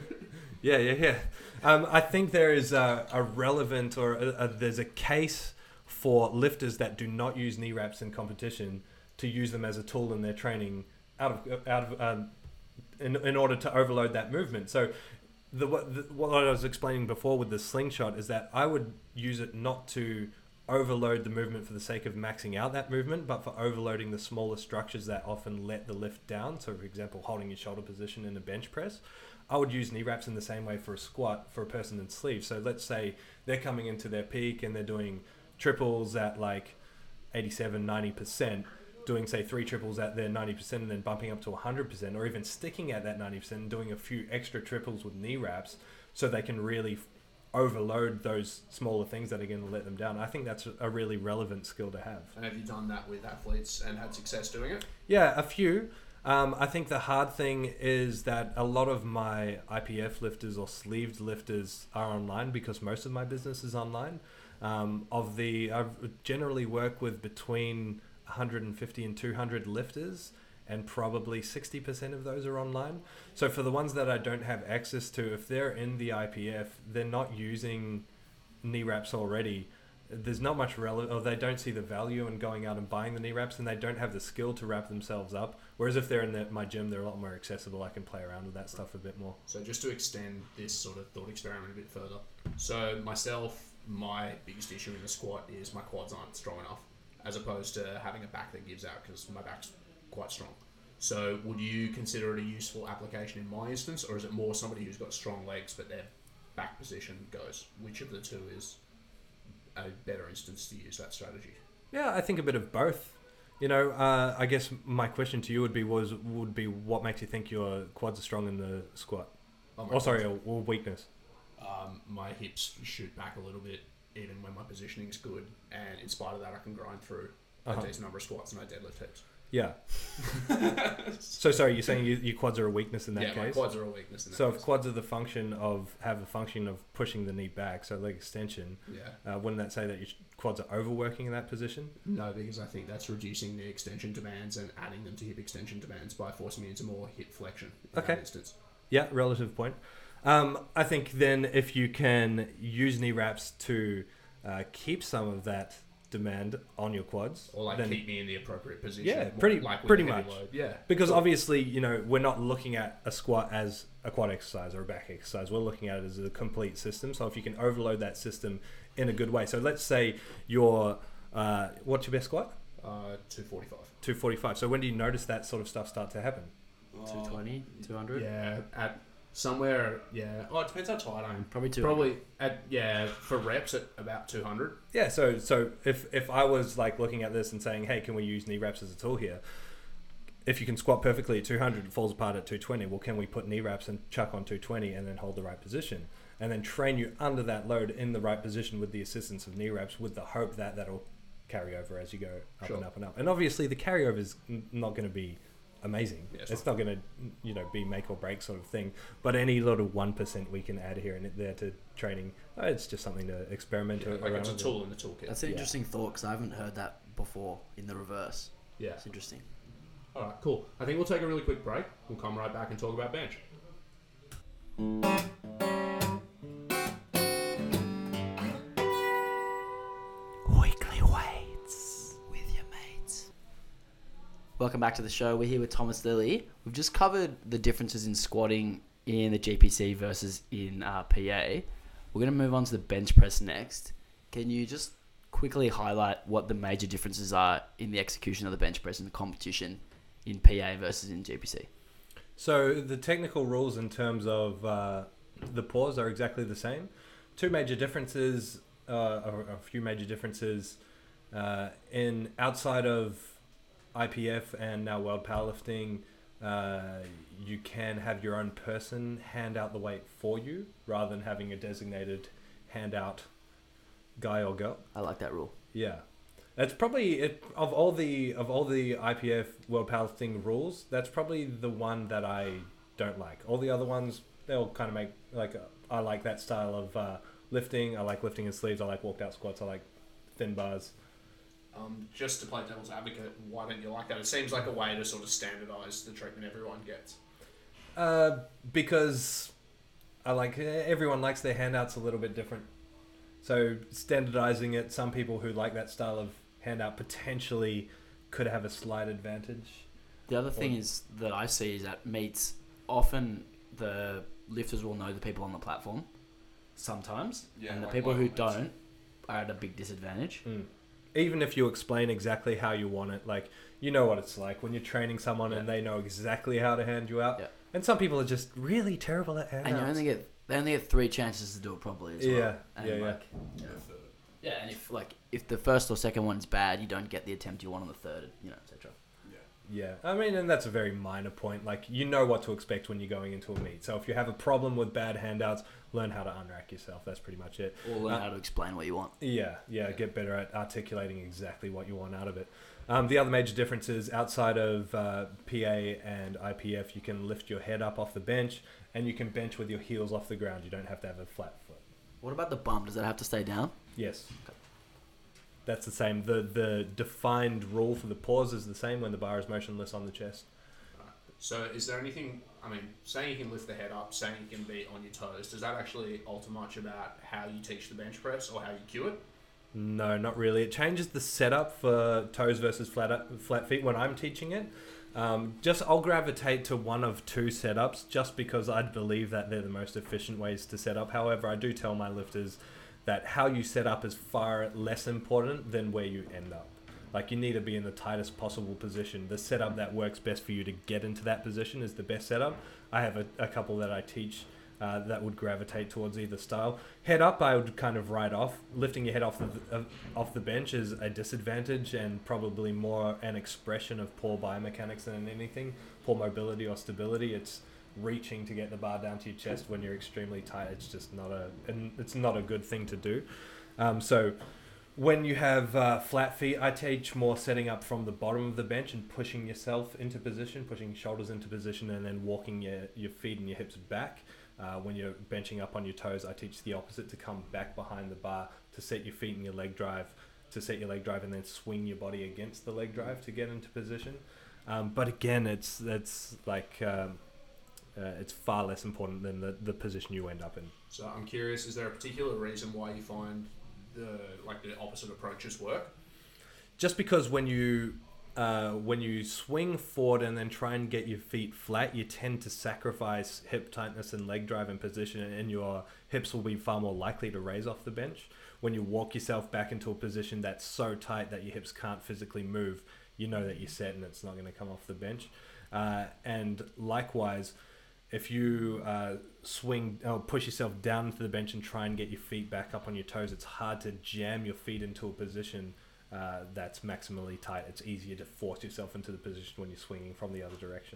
Yeah, yeah, yeah. Um, I think there is a, a relevant or a, a, there's a case for lifters that do not use knee wraps in competition to use them as a tool in their training out of out of um, in in order to overload that movement. So the what, the what I was explaining before with the slingshot is that I would use it not to overload the movement for the sake of maxing out that movement, but for overloading the smaller structures that often let the lift down. So for example, holding your shoulder position in a bench press. I would use knee wraps in the same way for a squat for a person in sleeves. So let's say they're coming into their peak and they're doing triples at like eighty-seven, ninety percent, doing say three triples at their ninety percent and then bumping up to one hundred percent, or even sticking at that ninety percent and doing a few extra triples with knee wraps so they can really overload those smaller things that are going to let them down. I think that's a really relevant skill to have. And have you done that with athletes and had success doing it? Yeah, a few. Um, I think the hard thing is that a lot of my I P F lifters or sleeved lifters are online because most of my business is online. Um, of the, I generally work with between one hundred fifty and two hundred lifters, and probably sixty percent of those are online. So for the ones that I don't have access to, if they're in the I P F, they're not using knee wraps already. There's not much relevant, or they don't see the value in going out and buying the knee wraps, and they don't have the skill to wrap themselves up. Whereas if they're in the, my gym, they're a lot more accessible. I can play around with that stuff a bit more. So just to extend this sort of thought experiment a bit further. So myself, my biggest issue in the squat is my quads aren't strong enough, as opposed to having a back that gives out because my back's quite strong. So would you consider it a useful application in my instance, or is it more somebody who's got strong legs but their back position goes? Which of the two is a better instance to use that strategy? Yeah, I think a bit of both. You know, uh, I guess my question to you would be was would be what makes you think your quads are strong in the squat? Oh, Oh, sorry, or, or weakness. Um, my hips shoot back a little bit even when my positioning's good, and in spite of that I can grind through Uh-huh. a decent number of squats and I deadlift heaps. Yeah. So sorry, you're saying you, your quads are a weakness in that yeah, case? my quads are a weakness in that So case. if quads are the function of have the function of pushing the knee back, so leg extension, Yeah. uh, wouldn't that say that your quads are overworking in that position? No, because I think that's reducing the extension demands and adding them to hip extension demands by forcing me into more hip flexion in Okay. that instance. Yeah, relative point. Um, I think then if you can use knee wraps to uh, keep some of that demand on your quads, Or like then, keep me in the appropriate position. Yeah, more pretty- like with pretty the heavy much. load. Yeah. because obviously, you know, we're not looking at a squat as a quad exercise or a back exercise. We're looking at it as a complete system. So if you can overload that system in a good way. So let's say your, uh, what's your best squat? Uh, two forty-five. two forty-five. So when do you notice that sort of stuff start to happen? two twenty, two hundred? Yeah, at somewhere, yeah. Oh, it depends how tight I am. Probably two. Probably at, yeah, for reps at about two hundred. Yeah, so so if if I was like looking at this and saying, hey, can we use knee wraps as a tool here? If you can squat perfectly at two hundred, it falls apart at two twenty. Well, can we put knee wraps and chuck on two twenty and then hold the right position? And then train you under that load in the right position with the assistance of knee wraps with the hope that that'll carryover as you go up Sure. and up and up. And obviously the carryover is n- not going to be amazing. Yeah, it's it's not going to, you know, be make or break sort of thing. But any little one percent we can add here and there to training, uh, it's just something to experiment Yeah, a- like around it's a with. tool in the toolkit. That's an Yeah. interesting thought because I haven't heard that before in the reverse. Yeah. It's interesting. All right, cool. I think we'll take a really quick break. We'll come right back and talk about bench. Weekly weights with your mates. Welcome back to the show. We're here with Thomas Lilly. We've just covered the differences in squatting in the G P C versus in uh, P A. We're going to move on to the bench press next. Can you just quickly highlight what the major differences are in the execution of the bench press in the competition in P A versus in G P C? So the technical rules in terms of uh, the pause are exactly the same. Two major differences, uh, a, a few major differences uh, in outside of I P F and now World Powerlifting. Uh, you can have your own person hand out the weight for you rather than having a designated handout guy or girl. I like that rule. Yeah, that's probably it, of all the of all the I P F World Powerlifting rules. That's probably the one that I don't like. All the other ones, they'll kind of make like uh, I like that style of uh, lifting. I like lifting in sleeves. I like walked out squats. I like thin bars. Um, just to play devil's advocate, why don't you like that? It seems like a way to sort of standardise the treatment everyone gets. Uh, because I like everyone likes their handouts a little bit different. So standardizing it, some people who like that style of handout potentially could have a slight advantage. The other thing is that I see is that meets often the lifters will know the people on the platform sometimes, Yeah, and the like people who local mates. don't are at a big disadvantage. Mm. Even if you explain exactly how you want it, like you know what it's like when you're training someone and Yeah. they know exactly how to hand you out. Yeah. And some people are just really terrible at handouts. And you only get they only get three chances to do it properly as well. Yeah, And yeah, yeah. like, yeah, and if like if the first or second one's bad, you don't get the attempt you want on the third, you know, et cetera. Yeah, I mean, and that's a very minor point. Like, you know what to expect when you're going into a meet. So if you have a problem with bad handouts, learn how to unrack yourself. That's pretty much it. Or learn Uh, how to explain what you want. Yeah, yeah, get better at articulating exactly what you want out of it. Um, the other major difference is outside of uh, P A and I P F, you can lift your head up off the bench and you can bench with your heels off the ground. You don't have to have a flat foot. What about the bum? Does that have to stay down? Yes. That's the same. The the defined rule for the pause is the same when the bar is motionless on the chest. So is there anything, I mean, saying you can lift the head up, saying you can be on your toes, does that actually alter much about how you teach the bench press or how you cue it? No, not really. It changes the setup for toes versus flat flat feet when I'm teaching it. Um, just I'll gravitate to one of two setups just because I believe that they're the most efficient ways to set up. However, I do tell my lifters that how you set up is far less important than where you end up. Like, you need to be in the tightest possible position. The setup that works best for you to get into that position is the best setup. I have a, a couple that I teach uh, that would gravitate towards either style. Head up, I would kind of write off. Lifting your head off the uh, off the bench is a disadvantage and probably more an expression of poor biomechanics than anything, poor mobility or stability. It's reaching to get the bar down to your chest when you're extremely tight. It's just not a, and it's not a good thing to do. Um, so when you have uh, flat feet, I teach more setting up from the bottom of the bench and pushing yourself into position, pushing shoulders into position, and then walking your, your feet and your hips back. Uh, when you're benching up on your toes, I teach the opposite, to come back behind the bar, to set your feet in your leg drive, to set your leg drive, and then swing your body against the leg drive to get into position. Um, but again, it's it's like um, uh, it's far less important than the, the position you end up in. So I'm curious, is there a particular reason why you find the like the opposite approaches work? Just because when you uh, when you swing forward and then try and get your feet flat, you tend to sacrifice hip tightness and leg drive in position, and your hips will be far more likely to raise off the bench. When you walk yourself back into a position that's so tight that your hips can't physically move, you know that you're set and it's not going to come off the bench. Uh, and likewise, if you uh, swing or push yourself down into the bench and try and get your feet back up on your toes, it's hard to jam your feet into a position uh, that's maximally tight. It's easier to force yourself into the position when you're swinging from the other direction.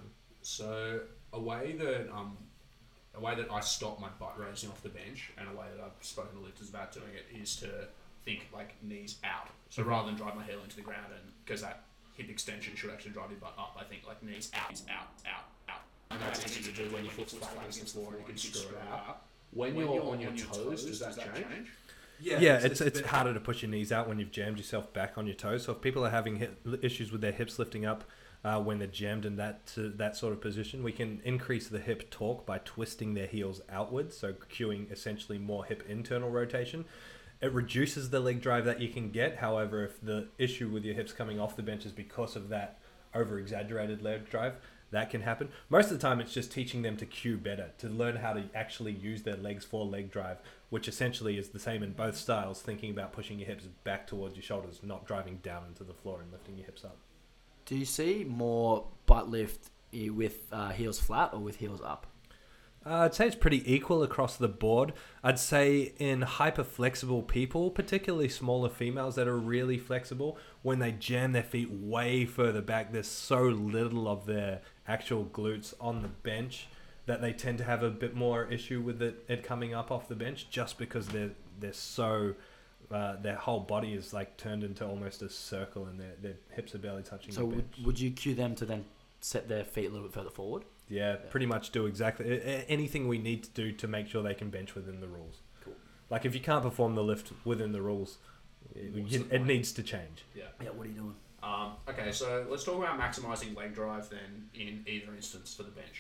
So a way that um, a way that I stop my butt raising off the bench, and a way that I've spoken to lifters about doing it, is to think like knees out. So mm-hmm. rather than drive my heel into the ground, and because that hip extension should actually drive your butt up, I think like knees out, out, out, out. And that's easy to do when your foot's flat against the floor and you can screw it out. When, when you're, you're on your toes, does that, does that change? change? Yeah, yeah, it's it's, it's harder to push your knees out when you've jammed yourself back on your toes. So if people are having hip, issues with their hips lifting up uh, when they're jammed in that to that sort of position, we can increase the hip torque by twisting their heels outwards, so cueing essentially more hip internal rotation. It reduces the leg drive that you can get. However, if the issue with your hips coming off the bench is because of that over-exaggerated leg drive, that can happen. Most of the time, it's just teaching them to cue better, to learn how to actually use their legs for leg drive, which essentially is the same in both styles, thinking about pushing your hips back towards your shoulders, not driving down into the floor and lifting your hips up. Do you see more butt lift with uh, heels flat or with heels up? Uh, I'd say it's pretty equal across the board. I'd say in hyper-flexible people, particularly smaller females that are really flexible, when they jam their feet way further back, there's so little of their actual glutes on the bench that they tend to have a bit more issue with it, it coming up off the bench, just because they're they're so uh, their whole body is like turned into almost a circle and their, their hips are barely touching so the bench. So would, would you cue them to then set their feet a little bit further forward? Yeah, yeah, pretty much do exactly anything we need to do to make sure they can bench within the rules. Cool. Like if you can't perform the lift within the rules, it, you, it needs to change. Yeah. Yeah. What are you doing? Um, okay, so let's talk about maximizing leg drive then in either instance for the bench.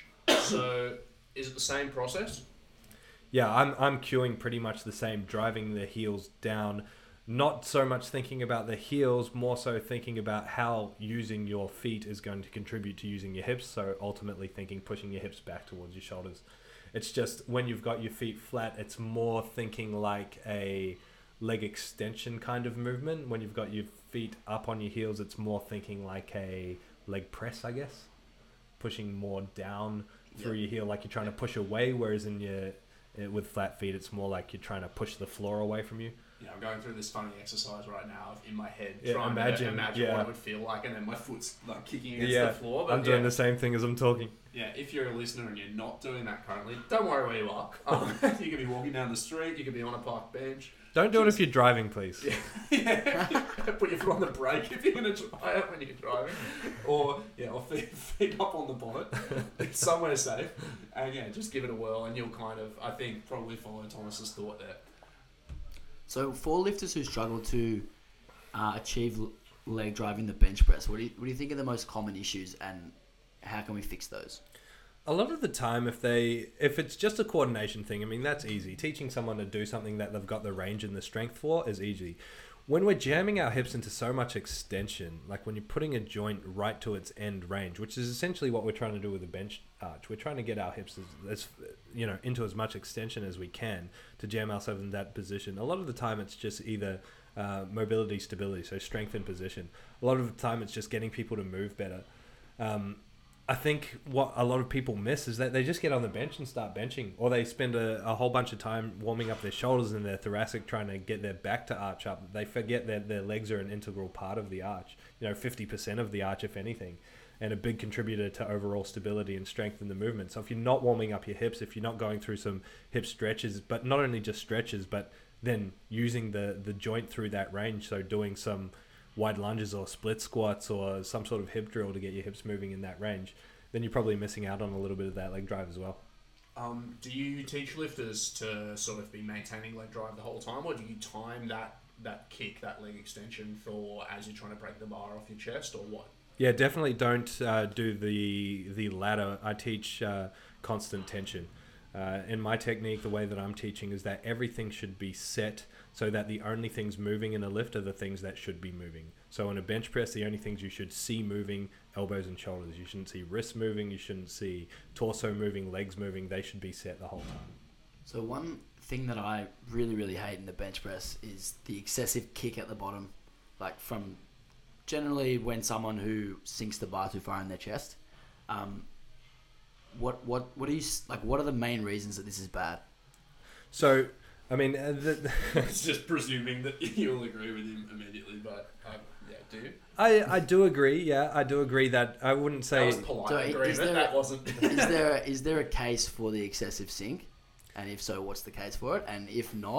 So is it the same process? Yeah, I'm I'm cueing pretty much the same, driving the heels down. Not so much thinking about the heels, more so thinking about how using your feet is going to contribute to using your hips. So ultimately thinking pushing your hips back towards your shoulders. It's just when you've got your feet flat, it's more thinking like a leg extension kind of movement. When you've got your feet up on your heels, it's more thinking like a leg press, I guess. Pushing more down through yep. your heel, like you're trying yep. to push away, whereas in your with flat feet, it's more like you're trying to push the floor away from you. Yeah, I'm going through this funny exercise right now of in my head yeah, trying imagine, to imagine yeah. what it would feel like, and then my foot's like kicking against yeah, the floor. But I'm doing yeah. the same thing as I'm talking. Yeah, if you're a listener and you're not doing that currently, don't worry where you are. Um, you could be walking down the street, you could be on a park bench. Don't do Just, it if you're driving, please. Yeah, yeah. Put your foot on the brake if you're going to try it when you're driving. Or, yeah, or feet, feet up on the bonnet. It's somewhere safe. And yeah, just give it a whirl and you'll kind of, I think, probably follow Thomas's thought there. So for lifters who struggle to uh, achieve leg drive in the bench press, what do you what do you think are the most common issues, and how can we fix those? A lot of the time, if they if it's just a coordination thing, I mean, that's easy. Teaching someone to do something that they've got the range and the strength for is easy. When we're jamming our hips into so much extension, like when you're putting a joint right to its end range, which is essentially what we're trying to do with a bench arch, we're trying to get our hips as, as you know, into as much extension as we can to jam ourselves in that position. A lot of the time, it's just either uh, mobility, stability, so strength and position. A lot of the time, it's just getting people to move better. Um, I think what a lot of people miss is that they just get on the bench and start benching, or they spend a, a whole bunch of time warming up their shoulders and their thoracic trying to get their back to arch up. They forget that their legs are an integral part of the arch, you know, fifty percent of the arch, if anything, and a big contributor to overall stability and strength in the movement. So if you're not warming up your hips, if you're not going through some hip stretches, but not only just stretches, but then using the, the joint through that range, so doing some wide lunges or split squats or some sort of hip drill to get your hips moving in that range, then you're probably missing out on a little bit of that leg drive as well. Um, do you teach lifters to sort of be maintaining leg drive the whole time, or do you time that, that kick, that leg extension for as you're trying to break the bar off your chest, or what? Yeah, definitely don't uh, do the the latter. I teach uh, constant tension. Uh, in my technique, the way that I'm teaching is that everything should be set so that the only things moving in a lift are the things that should be moving. So in a bench press, the only things you should see moving, elbows and shoulders. You shouldn't see wrists moving. You shouldn't see torso moving, legs moving. They should be set the whole time. So one thing that I really, really hate in the bench press is the excessive kick at the bottom, like from generally when someone who sinks the bar too far in their chest. Um, What what what do you like? What are the main reasons that this is bad? So, I mean, uh, the, it's just presuming that you'll agree with him immediately, but um, yeah, do you? I I do agree. Yeah, I do agree that I wouldn't say that was polite so agreement. Is there, that wasn't. is there is there a case for the excessive sink? And if so, what's the case for it? And if not,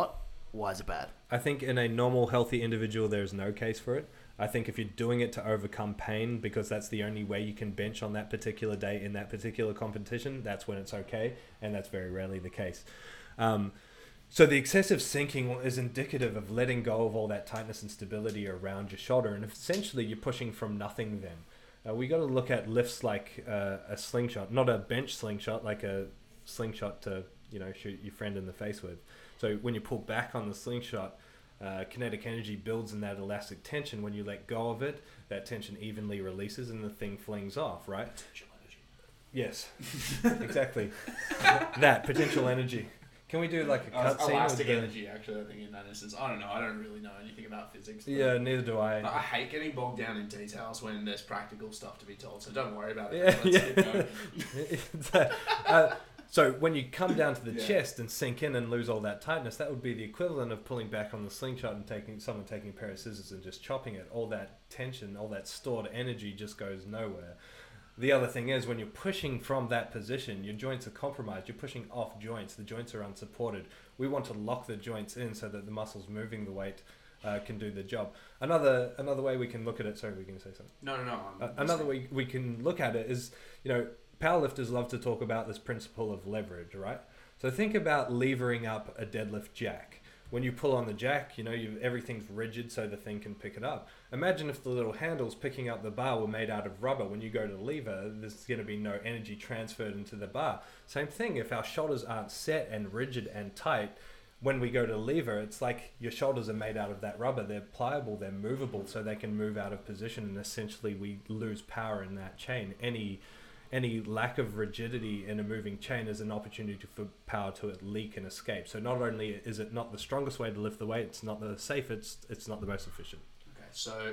why is it bad? I think in a normal, healthy individual, there's no case for it. I think if you're doing it to overcome pain, because that's the only way you can bench on that particular day in that particular competition, that's when it's okay, and that's very rarely the case. Um, so the excessive sinking is indicative of letting go of all that tightness and stability around your shoulder, and essentially you're pushing from nothing then. Uh, we got to look at lifts like uh, a slingshot, not a bench slingshot, like a slingshot to, you know, shoot your friend in the face with. So when you pull back on the slingshot, uh, kinetic energy builds in that elastic tension. When you let go of it, that tension evenly releases and the thing flings off, right? Potential energy. Yes, exactly. That, potential energy. Can we do like a Uh, cutscene? elastic with the- energy, actually, I think, in that instance. I don't know. I don't really know anything about physics. but Yeah, neither do I. I hate getting bogged down in details when there's practical stuff to be told, so don't worry about it. Yeah, Let's keep yeah. going. It's, uh, uh, so when you come down to the Yeah. chest and sink in and lose all that tightness, that would be the equivalent of pulling back on the slingshot and taking someone taking a pair of scissors and just chopping it. All that tension, all that stored energy just goes nowhere. The other thing is, when you're pushing from that position, your joints are compromised. You're pushing off joints. The joints are unsupported. We want to lock the joints in so that the muscles moving the weight uh, can do the job. Another another way we can look at it. Sorry, we're going to say something. No, no, no. I'm Uh, another way we can look at it is, you know, powerlifters love to talk about this principle of leverage, right? So think about levering up a deadlift jack. When you pull on the jack, you know, you everything's rigid so the thing can pick it up. Imagine if the little handles picking up the bar were made out of rubber. When you go to lever, there's going to be no energy transferred into the bar. Same thing, if our shoulders aren't set and rigid and tight, when we go to lever, it's like your shoulders are made out of that rubber. They're pliable, they're movable, so they can move out of position, and essentially we lose power in that chain. Any any lack of rigidity in a moving chain is an opportunity for power to leak and escape. So not only is it not the strongest way to lift the weight, it's not the safe, it's it's not the most efficient. Okay, so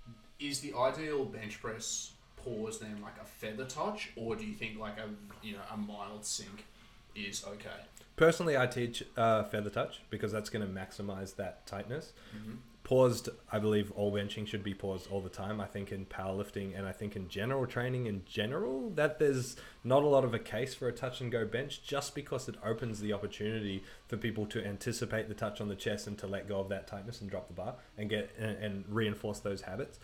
is the ideal bench press pause then like a feather touch, or do you think like a you know a mild sink is okay? Personally, I teach uh, feather touch because that's going to maximize that tightness. Mm-hmm. Paused, I believe all benching should be paused all the time. I think in powerlifting and I think in general training in general, that there's not a lot of a case for a touch and go bench, just because it opens the opportunity for people to anticipate the touch on the chest and to let go of that tightness and drop the bar and get and, and reinforce those habits.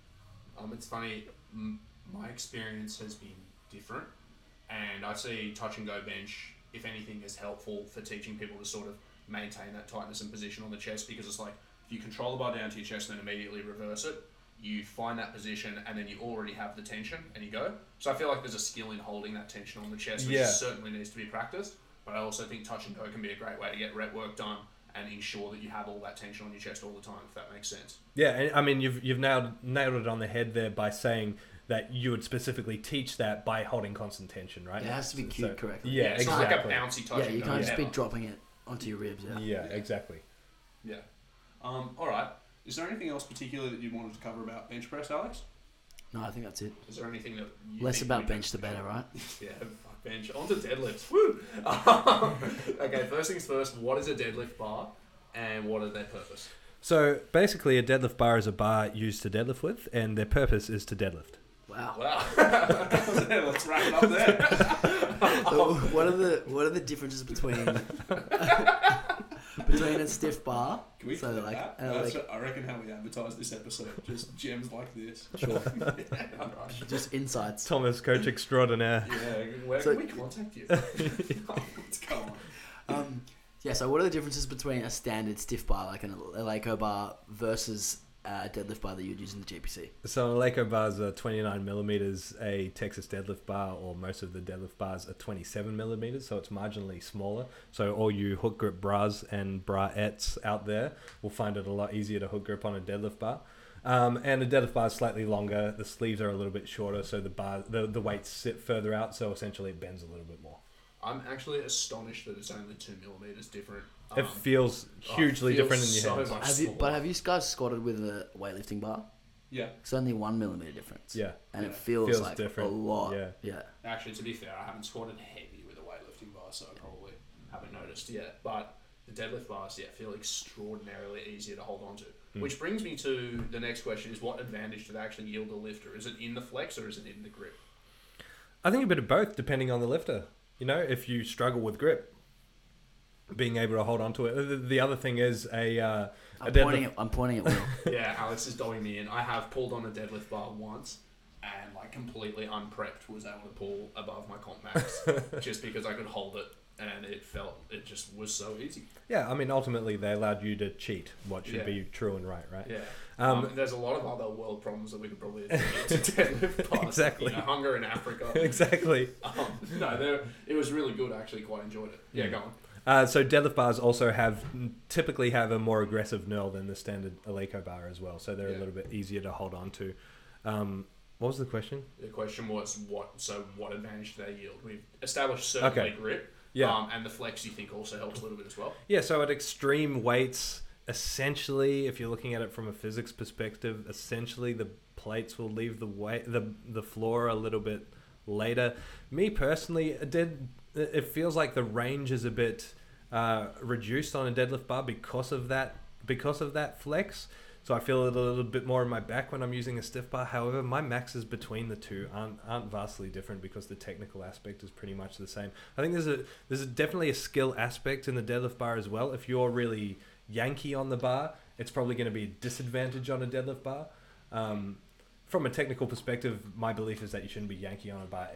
Um, it's funny. M- my experience has been different, and I see touch and go bench, if anything, is helpful for teaching people to sort of maintain that tightness and position on the chest, because it's like, if you control the bar down to your chest and then immediately reverse it, you find that position and then you already have the tension and you go. So I feel like there's a skill in holding that tension on the chest, which Yeah. certainly needs to be practiced. But I also think touch and go can be a great way to get rep work done and ensure that you have all that tension on your chest all the time, if that makes sense. Yeah, and I mean, you've you've nailed nailed it on the head there by saying that you would specifically teach that by holding constant tension, right? It has to be So- cued correctly. Yeah, it's exactly. not like a bouncy touch Yeah, and you go. can't just be Never. dropping it onto your ribs. Yeah. Yeah, exactly. Yeah. Um, all right. Is there anything else particular that you wanted to cover about bench press, Alex? No, I think that's it. Is there anything that you Less think about we bench the don't- better, right? Yeah, fuck bench. On to deadlifts. Woo! Um, okay, first things first. What is a deadlift bar, and what is their purpose? So basically, a deadlift bar is a bar used to deadlift with, and their purpose is to deadlift. Wow. Wow. Let's wrap it up there. So what are the what are the differences between between a stiff bar? Can we so flip like, that? uh, That's like what I reckon how we advertise this episode. Just gems like this. Sure. Yeah, all right. just insights. Thomas, coach extraordinaire. Yeah, where So- can we contact you? Let's go on. Um, yeah. So what are the differences between a standard stiff bar like an Eleiko bar versus a deadlift bar that you'd use in the G P C? So Eleiko bars are twenty-nine millimeters. A Texas deadlift bar, or most of the deadlift bars, are twenty-seven millimeters. So it's marginally smaller. So all you hook grip bras and braettes out there will find it a lot easier to hook grip on a deadlift bar. Um, and the deadlift bar is slightly longer. The sleeves are a little bit shorter, so the bar, the, the weights sit further out. So essentially, it bends a little bit more. I'm actually astonished that it's only two millimeters different. It Um, feels oh, it hugely feels different in your so hands. much Have you? smaller. But have you guys squatted with a weightlifting bar? Yeah. It's only one millimeter difference. Yeah. And Yeah. it feels, Feels like different. a lot. Yeah. Yeah. Actually, to be fair, I haven't squatted heavy with a weightlifting bar, so I probably haven't noticed yet. But the deadlift bars, yeah, feel extraordinarily easier to hold on to. Mm. Which brings me to the next question: is what advantage do they actually yield a lifter? Is it in the flex or is it in the grip? I think a bit of both, depending on the lifter. You know, if you struggle with grip, being able to hold on to it. The, the other thing is a, uh, a I'm deadlift. pointing, at, I'm pointing at Will. Yeah, Alex is dogging me in. I have pulled on a deadlift bar once and like completely unprepped was able to pull above my comp max just because I could hold it and it felt, it just was so easy. Yeah, I mean, ultimately they allowed you to cheat what should Yeah. be true and right, right? Yeah. Um, Um, there's a lot of other world problems that we could probably attribute to deadlift bars. Exactly. You know, hunger in Africa. Exactly. Um, no, they're- it was really good. I actually quite enjoyed it. Yeah, Mm. go on. Uh, so deadlift bars also have typically have a more aggressive knurl than the standard Eleiko bar as well, so they're Yeah. a little bit easier to hold on to. Um, what was the question? The question was what? So what advantage do they yield? We've established certainly Okay. grip. Yeah. Um, and the flex you think also helps a little bit as well. Yeah, so at extreme weights, essentially, if you're looking at it from a physics perspective, essentially the plates will leave the weight, the the floor a little bit later. Me personally, it did. It feels like the range is a bit uh, reduced on a deadlift bar because of that. Because of that flex, so I feel it a little bit more in my back when I'm using a stiff bar. However, my maxes between the two aren't aren't vastly different because the technical aspect is pretty much the same. I think there's a there's a, definitely a skill aspect in the deadlift bar as well. If you're really Yankee on the bar, it's probably going to be a disadvantage on a deadlift bar. Um, from a technical perspective, my belief is that you shouldn't be Yankee on a bar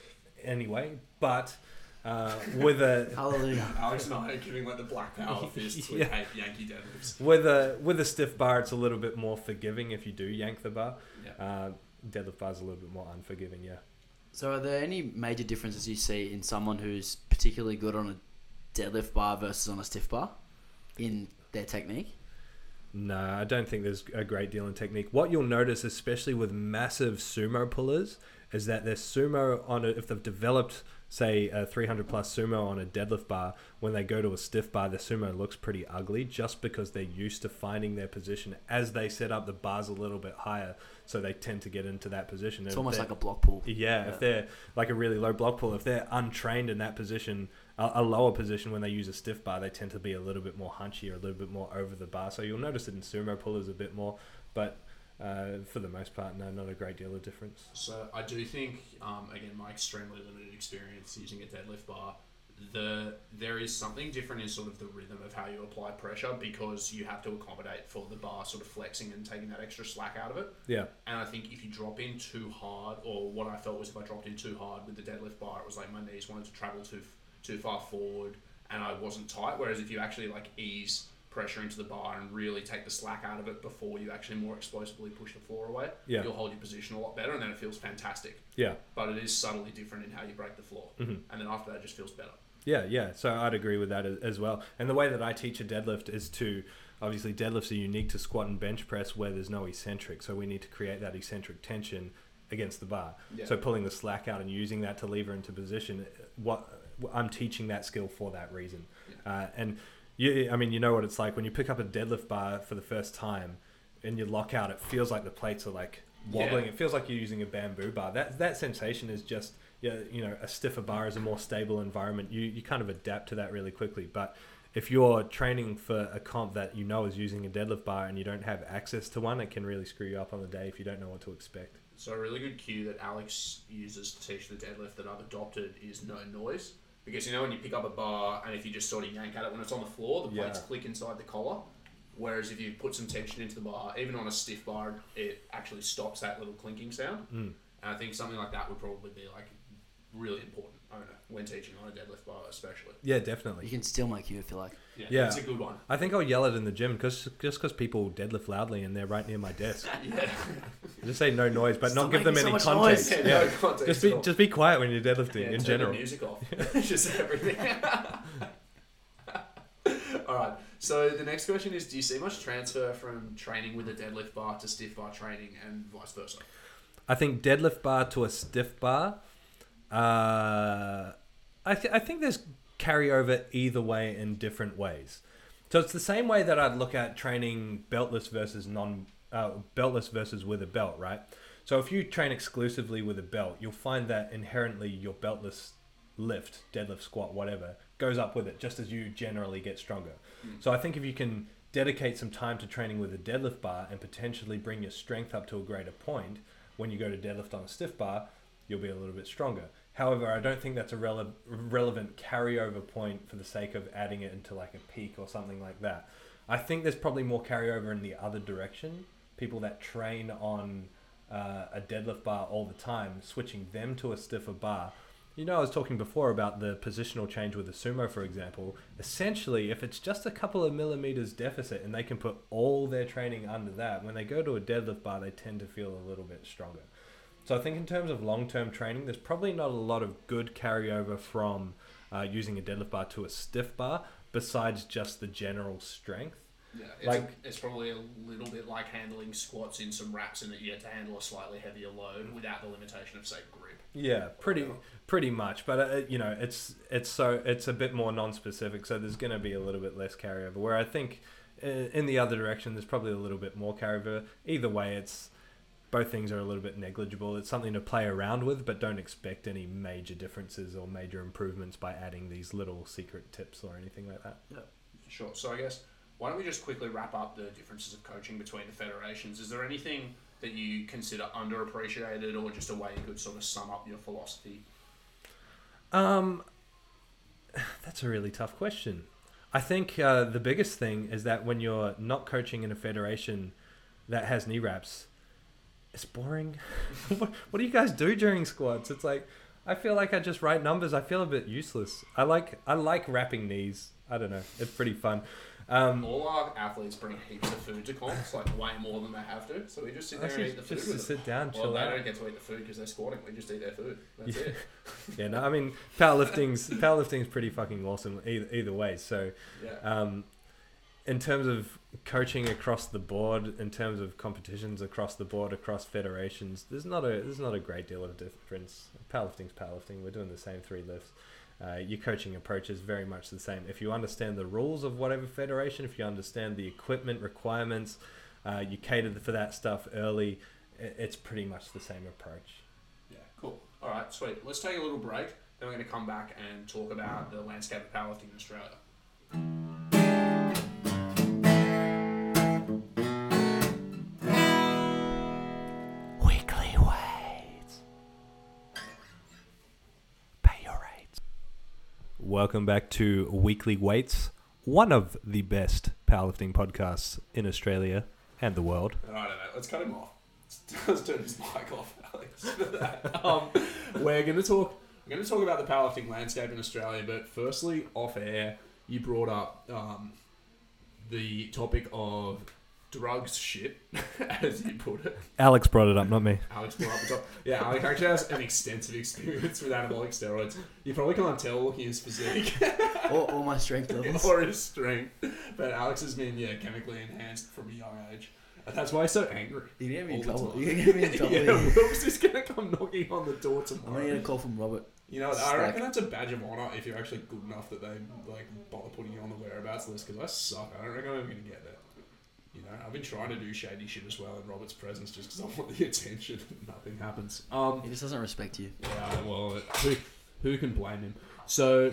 anyway. But uh, with a Hallelujah. Alex and I are giving like the black power fists with Yeah. hate Yankee deadlifts. with a with a stiff bar, it's a little bit more forgiving if you do yank the bar. Yeah. Uh, deadlift bar is a little bit more unforgiving. Yeah. So are there any major differences you see in someone who's particularly good on a deadlift bar versus on a stiff bar in their technique? No, I don't think there's a great deal in technique. What you'll notice, especially with massive sumo pullers, is that their sumo on a, if they've developed, say, a three hundred plus sumo on a deadlift bar, when they go to a stiff bar, the sumo looks pretty ugly just because they're used to finding their position as they set up the bars a little bit higher, so they tend to get into that position. It's If almost they're- like a block pull. Yeah, Yeah. if they're like a really low block pull, if they're untrained in that position, a, a lower position when they use a stiff bar, they tend to be a little bit more hunchy or a little bit more over the bar. So you'll notice it in sumo pullers a bit more, but uh, for the most part, no, not a great deal of difference. So I do think, um, again, my extremely limited experience using a deadlift bar, the there is something different in sort of the rhythm of how you apply pressure because you have to accommodate for the bar sort of flexing and taking that extra slack out of it. Yeah, And I think if you drop in too hard, or what I felt was if I dropped in too hard with the deadlift bar, it was like my knees wanted to travel too too far forward, and I wasn't tight. Whereas if you actually like ease pressure into the bar and really take the slack out of it before you actually more explosively push the floor away, Yeah. you'll hold your position a lot better, and then it feels fantastic. yeah, But it is subtly different in how you break the floor, Mhm. and then after that, it just feels better. yeah, yeah. So I'd agree with that as, as well. And the way that I teach a deadlift is to, obviously lifts are unique to squat and bench press where there's no eccentric. So we need to create that eccentric tension against the bar. Yeah. So pulling the slack out and using that to lever into position, what I'm teaching that skill for that reason. Uh, and you, I mean, you know what it's like when you pick up a deadlift bar for the first time and you lock out, it feels like the plates are like wobbling. Yeah. It feels like you're using a bamboo bar. That that sensation is just, yeah, you know, a stiffer bar is a more stable environment. You you kind of adapt to that really quickly. But if you're training for a comp that you know is using a deadlift bar and you don't have access to one, it can really screw you up on the day if you don't know what to expect. So a really good cue that Alex uses to teach the deadlift that I've adopted is no noise. Because you know when you pick up a bar and if you just sort of yank at it when it's on the floor, the plates Yeah. click inside the collar. Whereas if you put some tension into the bar, even on a stiff bar, it actually stops that little clinking sound. Mm. And I think something like that would probably be like really important, I don't know, when teaching on a deadlift bar especially. Yeah, You definitely. can steal my cue if you like. Yeah, Yeah. it's a good one. I think I'll yell it in the gym because just because people deadlift loudly and they're right near my desk. Yeah. Just say no noise, but Stop not give them making any so much noise. context. Yeah, Yeah. no context Just at be all. just be quiet when you're deadlifting Yeah, in turn general. the music off. Just everything. All right. So the next question is: do you see much transfer from training with a deadlift bar to stiff bar training, and vice versa? I think deadlift bar to a stiff bar. Uh, I th- I think there's carryover either way in different ways. So it's the same way that I'd look at training beltless versus non uh, beltless versus with a belt, right? So if you train exclusively with a belt, you'll find that inherently your beltless lift, deadlift, squat, whatever, goes up with it, just as you generally get stronger. Mm. So I think if you can dedicate some time to training with a deadlift bar and potentially bring your strength up to a greater point, when you go to deadlift on a stiff bar, you'll be a little bit stronger. However, I don't think that's a rele- relevant carryover point for the sake of adding it into like a peak or something like that. I think there's probably more carryover in the other direction. People that train on uh, a deadlift bar all the time, switching them to a stiffer bar. You know, I was talking before about the positional change with the sumo, for example. Essentially, if it's just a couple of millimeters deficit and they can put all their training under that, when they go to a deadlift bar, they tend to feel a little bit stronger. So I think in terms of long-term training, there's probably not a lot of good carryover from uh, using a deadlift bar to a stiff bar, besides just the general strength. Yeah, it's, Like- a, it's probably a little bit like handling squats in some wraps in that you get to handle a slightly heavier load without the limitation of, say, grip. Yeah, pretty pretty much. But uh, you know, it's it's so it's a bit more non-specific, so there's going to be a little bit less carryover. Where I think uh, in the other direction, there's probably a little bit more carryover. Either way, it's both things are a little bit negligible. It's something to play around with, but don't expect any major differences or major improvements by adding these little secret tips or anything like that. Yeah. Sure. So I guess, why don't we just quickly wrap up the differences of coaching between the federations? Is there anything that you consider underappreciated, or just a way you could sort of sum up your philosophy? Um, that's a really tough question. I think uh, the biggest thing is that when you're not coaching in a federation that has knee wraps, it's boring. what, what do you guys do during squats? It's like, I feel like I just write numbers. I feel a bit useless. I like I like wrapping knees. I don't know. It's pretty fun. Um, All our athletes bring heaps of food to comps, like way more than they have to. So we just sit there and eat the food just to with them. sit down, Well, chill they out. don't get to eat the food because they're squatting. We just eat their food. That's Yeah. it. Yeah, no, I mean, powerlifting's powerlifting's pretty fucking awesome either, either way. So, Yeah. um, in terms of coaching across the board, in terms of competitions across the board, across federations, there's not a there's not a great deal of difference. Powerlifting's powerlifting. We're doing the same three lifts. Uh, your coaching approach is very much the same. If you understand the rules of whatever federation, if you understand the equipment requirements, uh, you cater for that stuff early, i- it's pretty much the same approach. Yeah, cool. All right, sweet. Let's take a little break. Then we're going to come back and talk about the landscape of powerlifting in Australia. Weekly weights. Pay your rates. Welcome back to Weekly Weights, one of the best powerlifting podcasts in Australia and the world. All right, let's cut him off. Let's turn his mic off, Alex. For that. um, we're going to talk. We're going to talk about the powerlifting landscape in Australia, but firstly, off air, you brought up um, the topic of drugs shit, as you put it. Alex brought it up, not me. Alex brought up the top. Yeah, Alex actually has an extensive experience with anabolic steroids. You probably can't tell looking at his physique Or, or my strength levels. or his strength, but Alex has been yeah chemically enhanced from a young age. And that's why he's so angry. You get me in all the trouble. time. You get me in trouble. Yeah, here. Will's just gonna come knocking on the door I'm tomorrow. gonna get a call from Robert. You know, I Stack. reckon that's a badge of honor if you're actually good enough that they like bother putting you on the whereabouts list. Because I suck. I don't reckon I'm gonna get there. You know, I've been trying to do shady shit as well in Robert's presence just because I want the attention. Nothing happens. Um, He just doesn't respect you. yeah, well, who who can blame him? So,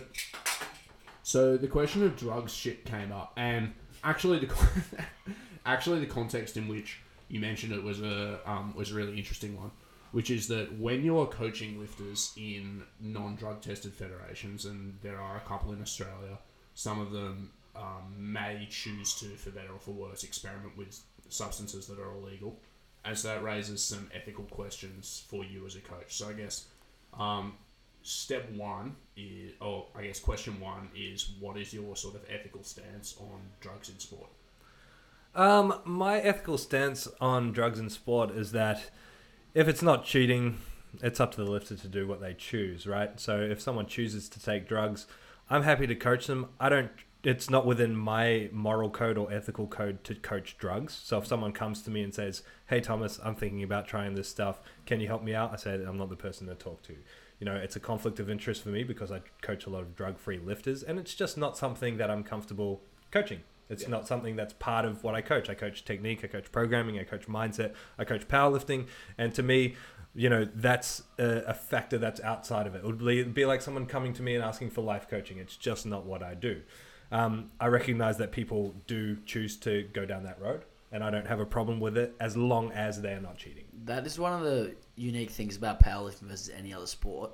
so the question of drugs shit came up, and actually the actually the context in which you mentioned it was a um, was a really interesting one, which is that when you're coaching lifters in non-drug tested federations, and there are a couple in Australia, some of them um, may choose to, for better or for worse, experiment with substances that are illegal, and so that raises some ethical questions for you as a coach. So I guess um, step one is, or I guess question one is, what is your sort of ethical stance on drugs in sport? Um, my ethical stance on drugs in sport is that if it's not cheating, it's up to the lifter to do what they choose, right? So if someone chooses to take drugs, I'm happy to coach them. I don't, it's not within my moral code or ethical code to coach drugs. So if someone comes to me and says, hey, Thomas, I'm thinking about trying this stuff. Can you help me out? I say I'm not the person to talk to. You know, it's a conflict of interest for me because I coach a lot of drug-free lifters, and it's just not something that I'm comfortable coaching. It's Yeah. not something that's part of what I coach. I coach technique, I coach programming, I coach mindset, I coach powerlifting. And to me, you know, that's a, a factor that's outside of it. It would be, be like someone coming to me and asking for life coaching. It's just not what I do. Um, I recognize that people do choose to go down that road, and I don't have a problem with it as long as they're not cheating. That is one of the unique things about powerlifting versus any other sport,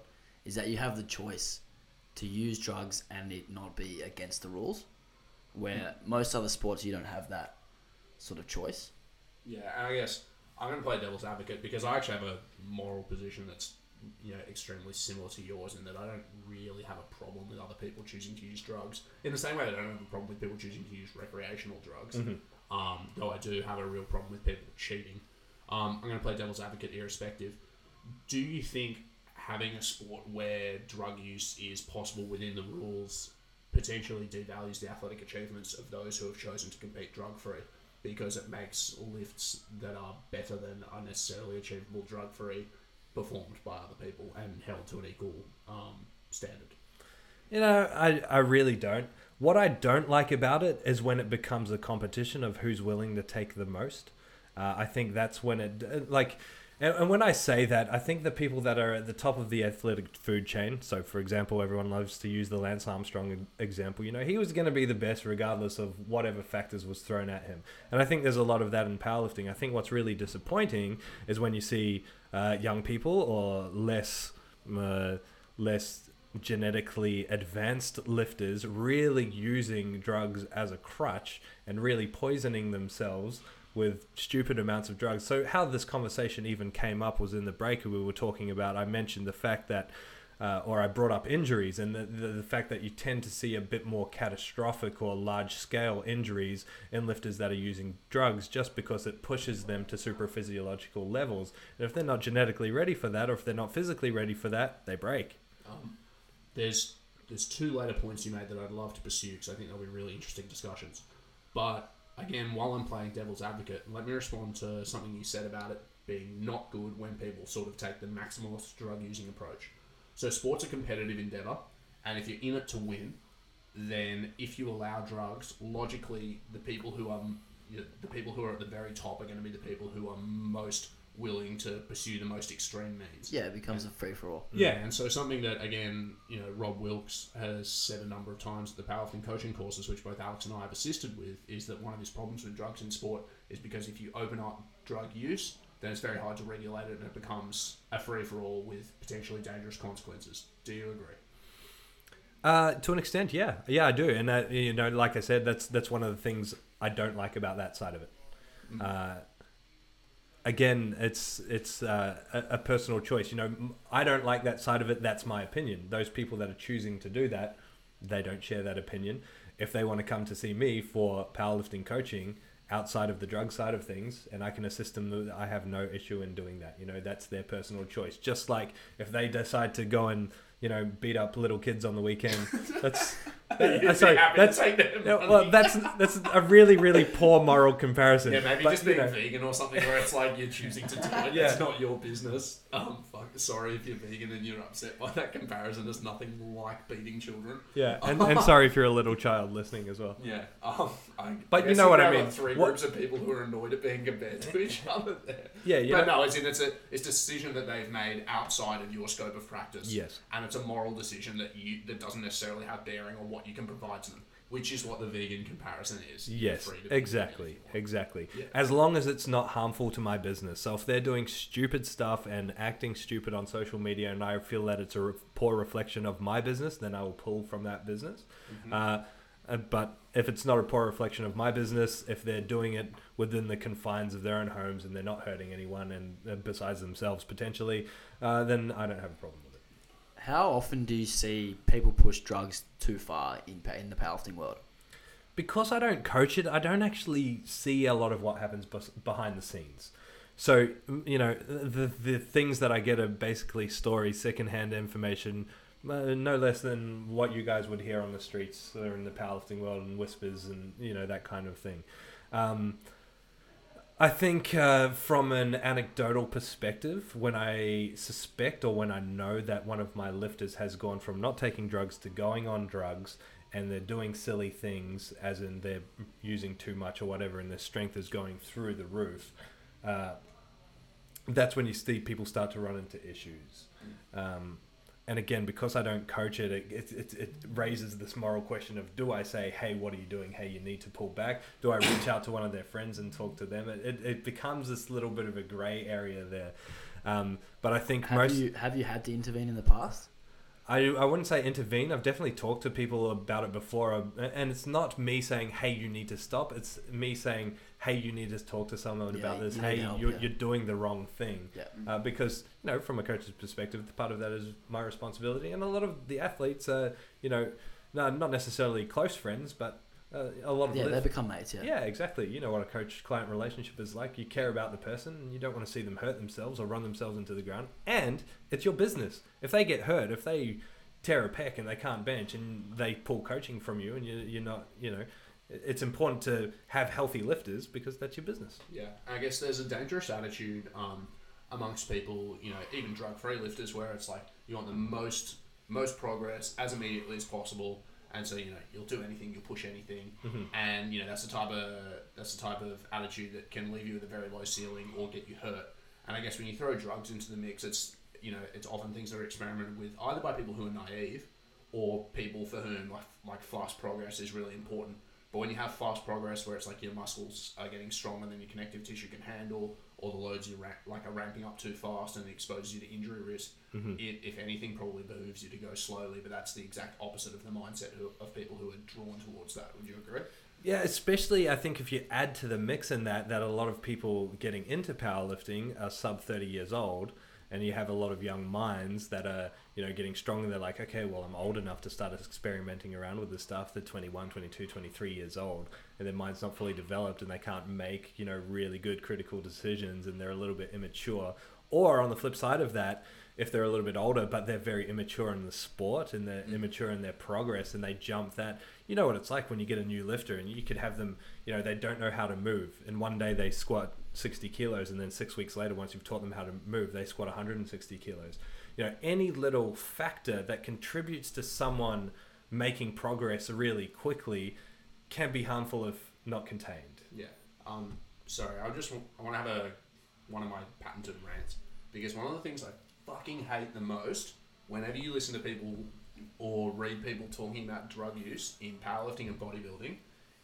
is that you have the choice to use drugs and it not be against the rules, where most other sports you don't have that sort of choice. Yeah, and I guess I'm going to play devil's advocate because I actually have a moral position that's, you know, extremely similar to yours in that I don't really have a problem with other people choosing to use drugs. In the same way that I don't have a problem with people choosing to use recreational drugs. Mm-hmm. Um, though I do have a real problem with people cheating. Um, I'm going to play devil's advocate irrespective. Do you think having a sport where drug use is possible within the rules potentially devalues the athletic achievements of those who have chosen to compete drug-free because it makes lifts that are better than unnecessarily achievable drug-free performed by other people and held to an equal um, standard? You know, I, I really don't. What I don't like about it is when it becomes a competition of who's willing to take the most. Uh, I think that's when it, like, and, and when I say that, I think the people that are at the top of the athletic food chain, so for example, everyone loves to use the Lance Armstrong example, you know, he was going to be the best regardless of whatever factors was thrown at him. And I think there's a lot of that in powerlifting. I think what's really disappointing is when you see uh, young people or less, uh, less genetically advanced lifters really using drugs as a crutch and really poisoning themselves with stupid amounts of drugs. So how this conversation even came up was in the break we were talking about. I mentioned the fact that, uh, or I brought up injuries and the, the, the fact that you tend to see a bit more catastrophic or large scale injuries in lifters that are using drugs just because it pushes them to super physiological levels. And if they're not genetically ready for that, or if they're not physically ready for that, they break. Um, there's there's two later points you made that I'd love to pursue because I think they'll be really interesting discussions. But again, while I'm playing devil's advocate, let me respond to something you said about it being not good when people sort of take the maximalist drug-using approach. So sport's a competitive endeavour, and if you're in it to win, then if you allow drugs, logically, the people who are you know, the people who are at the very top are going to be the people who are most willing to pursue the most extreme means. Yeah, it becomes a free-for-all. Yeah, and so something that, again, you know, Rob Wilkes has said a number of times at the powerlifting coaching courses, which both Alex and I have assisted with, is that one of his problems with drugs in sport is because if you open up drug use, then it's very hard to regulate it and it becomes a free-for-all with potentially dangerous consequences. Do you agree? Uh, to an extent, yeah. Yeah, I do. And, uh, you know, like I said, that's that's one of the things I don't like about that side of it. Mm-hmm. Uh Again, it's it's uh, a, a personal choice. You know, I don't like that side of it. That's my opinion. Those people that are choosing to do that, they don't share that opinion. If they want to come to see me for powerlifting coaching outside of the drug side of things, and I can assist them, I have no issue in doing that. You know, that's their personal choice. Just like if they decide to go and, you know, beat up little kids on the weekend, that's that, uh, sorry, that's no, well, that's that's a really really poor moral comparison. Yeah, maybe but, just being you know, vegan or something where it's like you're choosing to do it. Yeah. It's not your business. Um, fuck. Sorry if you're vegan and you're upset by that comparison. There's nothing like beating children. Yeah, and, and sorry if you're a little child listening as well. Yeah, um, I, But I you know what I I've mean. got three What- groups of people who are annoyed at being compared to each other there. Yeah, you but know- no, it's in it's a it's a decision that they've made outside of your scope of practice. Yes. and it's a moral decision that you that doesn't necessarily have bearing on what you can provide to them, which is what the vegan comparison is. You're Yes, free to be exactly, vegan if you want. exactly. Yeah. As long as it's not harmful to my business. So if they're doing stupid stuff and acting stupid on social media and I feel that it's a re- poor reflection of my business, then I will pull from that business. Mm-hmm. Uh, uh, but if it's not a poor reflection of my business, if they're doing it within the confines of their own homes and they're not hurting anyone and uh, besides themselves potentially, uh, then I don't have a problem with it. How often do you see people push drugs too far in pa- in the powerlifting world? Because I don't coach it, I don't actually see a lot of what happens bes- behind the scenes. So, m- you know, the the things that I get are basically stories, secondhand information, uh, no less than what you guys would hear on the streets or in the powerlifting world and whispers and, you know, that kind of thing. Um, I think uh, from an anecdotal perspective, when I suspect or when I know that one of my lifters has gone from not taking drugs to going on drugs, and they're doing silly things, as in they're using too much or whatever, and their strength is going through the roof, uh, that's when you see people start to run into issues. Um, and again, because I don't coach it, it, it, it, it raises this moral question of, do I say, hey, what are you doing? Hey, you need to pull back. Do I reach out to one of their friends and talk to them? It, it, it becomes this little bit of a grey area there. Um, but I think Have most... you have you had to intervene in the past? I, I wouldn't say intervene. I've definitely talked to people about it before, uh, and it's not me saying, hey, you need to stop. It's me saying, hey, you need to talk to someone Yeah, about this. you need Hey, help, you're, yeah. you're doing the wrong thing. Yeah. Uh, because, you know, from a coach's perspective, part of that is my responsibility. And a lot of the athletes are, you know, no, not necessarily close friends, but uh, a lot of Yeah, li- they become mates. Yeah. Yeah, exactly. You know what a coach-client relationship is like. You care about the person, and you don't want to see them hurt themselves or run themselves into the ground. And it's your business. If they get hurt, if they tear a pec and they can't bench, and they pull coaching from you, and you, you're not, you know, it's important to have healthy lifters because that's your business. Yeah, I guess there's a dangerous attitude um, amongst people, you know, even drug-free lifters, where it's like you want the most most progress as immediately as possible, and so you know you'll do anything, you'll push anything, Mm-hmm. and you know that's the type of that's the type of attitude that can leave you with a very low ceiling or get you hurt. And I guess when you throw drugs into the mix, it's you know it's often things that are experimented with either by people who are naive or people for whom like like fast progress is really important. But when you have fast progress where it's like your muscles are getting stronger than your connective tissue can handle, or the loads you ra- like are ramping up too fast and it exposes you to injury risk, Mm-hmm. it, if anything, probably behooves you to go slowly. But that's the exact opposite of the mindset who, of people who are drawn towards that. Would you agree? Yeah, especially I think if you add to the mix in that, that a lot of people getting into powerlifting are sub thirty years old, and you have a lot of young minds that are, you know, getting stronger. They're like, okay, well, I'm old enough to start experimenting around with this stuff. They're twenty-one, twenty-two, twenty-three years old, and their mind's not fully developed, and they can't make, you know, really good critical decisions, and they're a little bit immature. Or on the flip side of that, if they're a little bit older, but they're very immature in the sport and they're immature in their progress, and they jump that, you know what it's like when you get a new lifter and you could have them, you know, they don't know how to move. And one day they squat sixty kilos, and then six weeks later, once you've taught them how to move, they squat one hundred sixty kilos. You know, any little factor that contributes to someone making progress really quickly can be harmful if not contained. Yeah. Um. Sorry, I just want, I want to have a one of my patented rants, because one of the things I fucking hate the most whenever you listen to people or read people talking about drug use in powerlifting and bodybuilding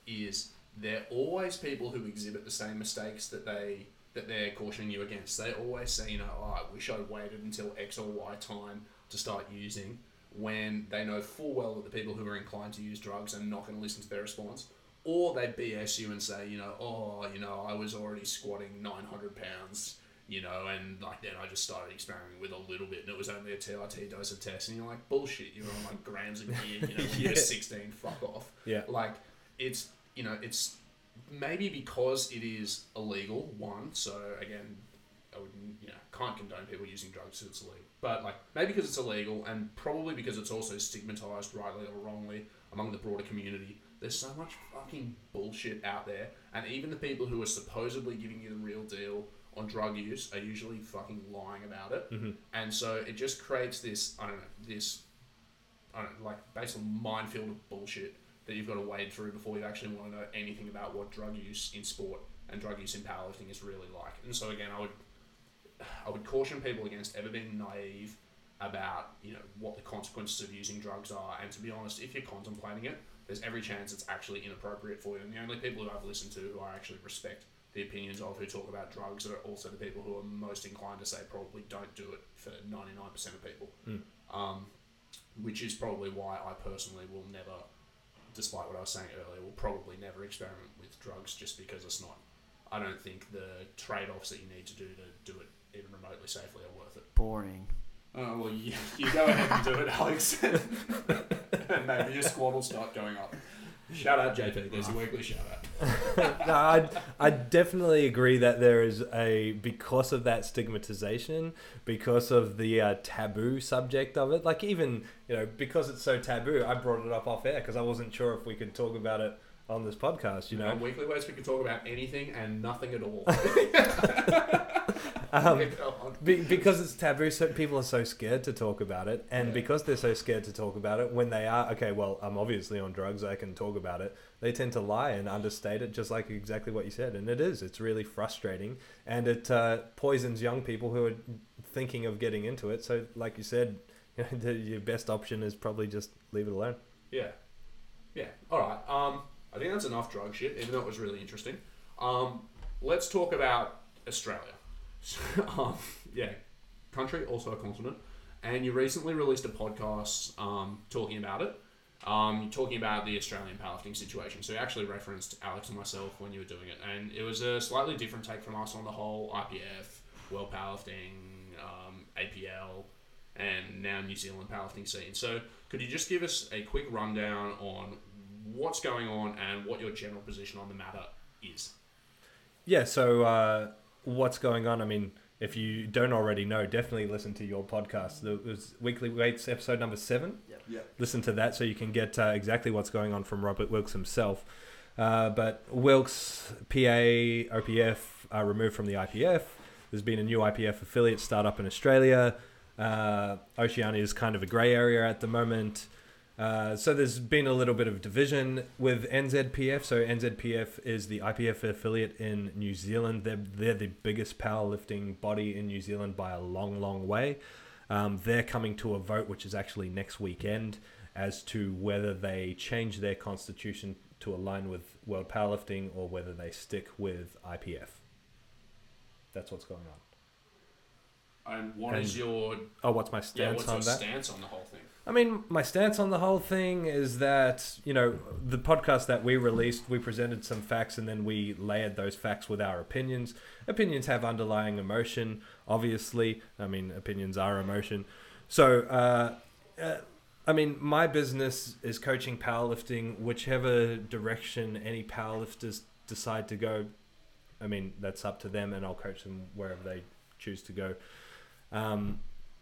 is they're always people who exhibit the same mistakes that they that they're cautioning you against. They always say, you know, oh, I wish I'd waited until X or Y time to start using, when they know full well that the people who are inclined to use drugs are not going to listen to their response. Or they B S you and say, you know, oh, you know, I was already squatting nine hundred pounds, you know, and like then I just started experimenting with a little bit, and it was only a T R T dose of test, and you're like, bullshit, you're on like grams of gear, you know, when Yeah. you're sixteen, fuck off. Yeah. Like, it's, you know, it's maybe because it is illegal, one, so again, I would, you know, can't condone people using drugs because it's illegal, but like, maybe because it's illegal, and probably because it's also stigmatized, rightly or wrongly, among the broader community. There's so much fucking bullshit out there, and even the people who are supposedly giving you the real deal on drug use are usually fucking lying about it. Mm-hmm. And so it just creates this, I don't know, this, I don't know, like basically minefield of bullshit that you've got to wade through before you actually want to know anything about what drug use in sport and drug use in powerlifting is really like. And so again, I would, I would caution people against ever being naive about, you know, what the consequences of using drugs are. And to be honest, if you're contemplating it, there's every chance it's actually inappropriate for you. And the only people who I've listened to who I actually respect the opinions of, who talk about drugs, are also the people who are most inclined to say probably don't do it for ninety-nine percent of people. Mm. Um, which is probably why I personally will never, despite what I was saying earlier, will probably never experiment with drugs, just because it's not, I don't think the trade-offs that you need to do to do it even remotely safely are worth it. Boring. Oh, well, you, you go ahead and do it, Alex. And maybe your squad will start going up. Shout out, J P. There's a weekly shout out. No, I I definitely agree that there is a, because of that stigmatization, because of the uh, taboo subject of it, like even, you know, because it's so taboo, I brought it up off air because I wasn't sure if we could talk about it on this podcast, you know. On Weekly Ways, we can talk about anything and nothing at all. Um, Yeah, go on. Be, because it's taboo, so people are so scared to talk about it, and Yeah. because they're so scared to talk about it, when they are, okay, well, I'm obviously on drugs, I can talk about it, they tend to lie and understate it, just like exactly what you said, and it is, it's really frustrating, and it uh, poisons young people who are thinking of getting into it, so like you said, you know, the, your best option is probably just leave it alone. Yeah. Yeah. All right. Um, I think that's enough drug shit, even though it was really interesting. Um, let's talk about Australia. um, yeah, country, also a continent. and you recently released a podcast um, talking about it. Um, you're talking about the Australian powerlifting situation. So you actually referenced Alex and myself when you were doing it, and it was a slightly different take from us on the whole I P F, World Powerlifting, um, A P L, and now New Zealand powerlifting scene. So could you just give us a quick rundown on what's going on and what your general position on the matter is? Yeah, so uh, what's going on? I mean, if you don't already know, definitely listen to your podcast. It was Weekly Weights episode number seven. Yep. Yeah. Listen to that so you can get uh, exactly what's going on from Robert Wilkes himself. Uh, but Wilkes, P A, O P F are removed from the I P F. There's been a new I P F affiliate start up in Australia. Uh, Oceania is kind of a grey area at the moment. Uh, so there's been a little bit of division with N Z P F. So N Z P F is the I P F affiliate in New Zealand. They're, they're the biggest powerlifting body in New Zealand by a long, long way. Um, they're coming to a vote, which is actually next weekend, as to whether they change their constitution to align with World Powerlifting or whether they stick with I P F. That's what's going on. And what And- is your Oh, what's my yeah? stance What's on your that? stance on the whole thing? I mean, my stance on the whole thing is that, you know, the podcast that we released, we presented some facts and then we layered those facts with our opinions. Opinions have underlying emotion, obviously. I mean, opinions are emotion. So, uh, uh, I mean, my business is coaching powerlifting, whichever direction any powerlifters decide to go. I mean, that's up to them and I'll coach them wherever they choose to go. Um,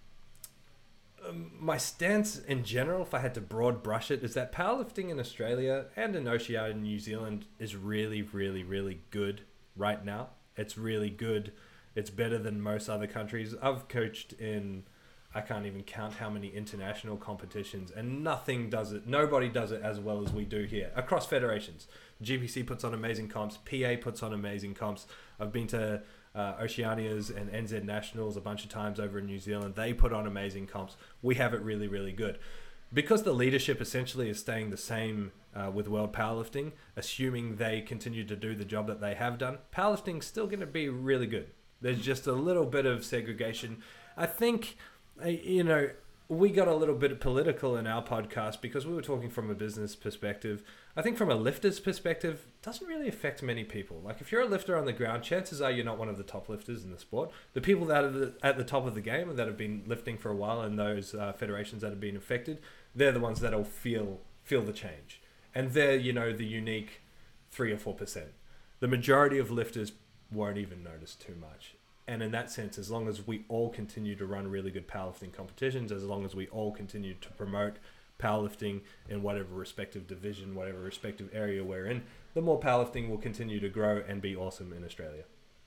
Um, my stance in general, if I had to broad brush it, is that powerlifting in Australia and in Oceania and New Zealand is really, really, really good right now. It's really good. It's better than most other countries. I've coached in, I can't even count how many international competitions, and nothing does it. Nobody does it as well as we do here across federations. G P C puts on amazing comps. P A puts on amazing comps. I've been to Uh, Oceanias and N Z Nationals a bunch of times over in New Zealand. They put on amazing comps. We have it really, really good. Because the leadership essentially is staying the same uh, with World Powerlifting, assuming they continue to do the job that they have done, powerlifting's still going to be really good. There's just a little bit of segregation. I think, uh, you know, we got a little bit political in our podcast because we were talking from a business perspective. I think from a lifter's perspective, it doesn't really affect many people. Like if you're a lifter on the ground, chances are you're not one of the top lifters in the sport. The people that are the, at the top of the game and that have been lifting for a while and those uh, federations that have been affected, they're the ones that'll feel feel the change. And they're, you know, the unique three or four percent. The majority of lifters won't even notice too much. And in that sense, as long as we all continue to run really good powerlifting competitions, as long as we all continue to promote powerlifting in whatever respective division, whatever respective area we're in, the more powerlifting will continue to grow and be awesome in Australia.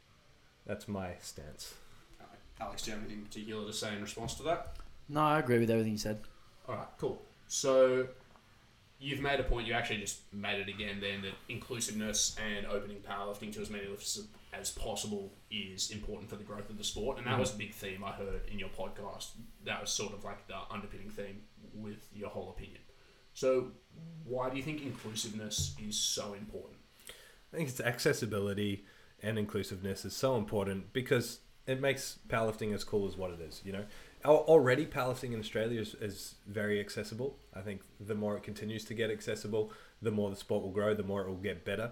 That's my stance. Alex, do you have anything particular to say in response to that? No, I agree with everything you said. All right, cool. So you've made a point, you actually just made it again then, that inclusiveness and opening powerlifting to as many lifts as possible is important for the growth of the sport. And that Mhm. was a big theme I heard in your podcast. That was sort of like the underpinning theme with your whole opinion. So why do you think inclusiveness is so important? I think it's accessibility and inclusiveness is so important because it makes powerlifting as cool as what it is, you know. Al- Already powerlifting in Australia is, is very accessible. I think the more it continues to get accessible, the more the sport will grow, the more it will get better.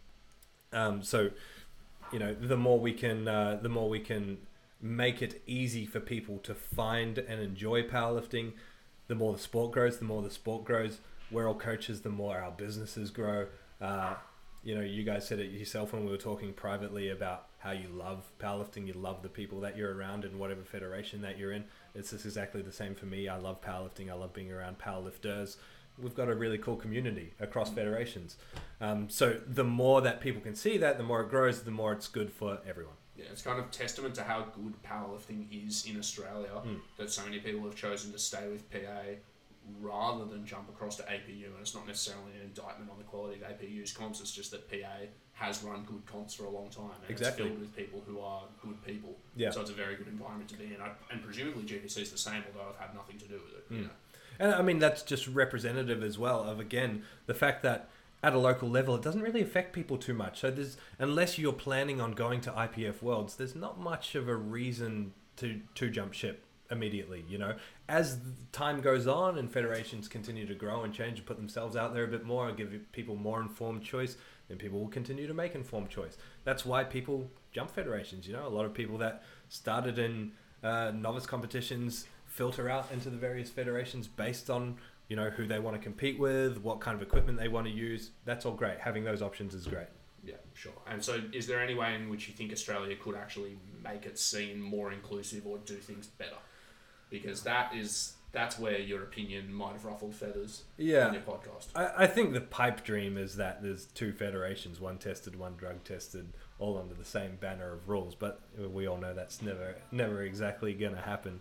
Um, so, you know, the more we can, uh, the more we can make it easy for people to find and enjoy powerlifting, the more the sport grows, the more the sport grows. We're all coaches, the more our businesses grow. Uh, you know, you guys said it yourself when we were talking privately about how you love powerlifting, you love the people that you're around in whatever federation that you're in. It's just exactly the same for me. I love powerlifting. I love being around powerlifters. We've got a really cool community across federations. Um, so the more that people can see that, the more it grows, the more it's good for everyone. Yeah, it's kind of testament to how good powerlifting is in Australia Mm. that so many people have chosen to stay with P A rather than jump across to A P U. And it's not necessarily an indictment on the quality of A P U's comps, it's just that P A has run good comps for a long time. And Exactly. it's filled with people who are good people. Yeah. So it's a very good environment to be in. I, and presumably G P C is the same, although I've had nothing to do with it. Mm. You know? And I mean, that's just representative as well of, again, the fact that at a local level, it doesn't really affect people too much. So there's, unless you're planning on going to I P F Worlds, there's not much of a reason to, to jump ship. immediately. You know, as time goes on and federations continue to grow and change and put themselves out there a bit more and give people more informed choice, then people will continue to make informed choice. That's why people jump federations. You know, a lot of people that started in uh, novice competitions filter out into the various federations based on, you know, who they want to compete with, what kind of equipment they want to use. That's all great. Having those options is great. Yeah, sure. And so is there any way in which you think Australia could actually make it seem more inclusive or do things better? Because that is that's where your opinion might have ruffled feathers Yeah. on your podcast. I, I think the pipe dream is that there's two federations, one tested, one drug tested, all under the same banner of rules. But we all know that's never never exactly going to happen.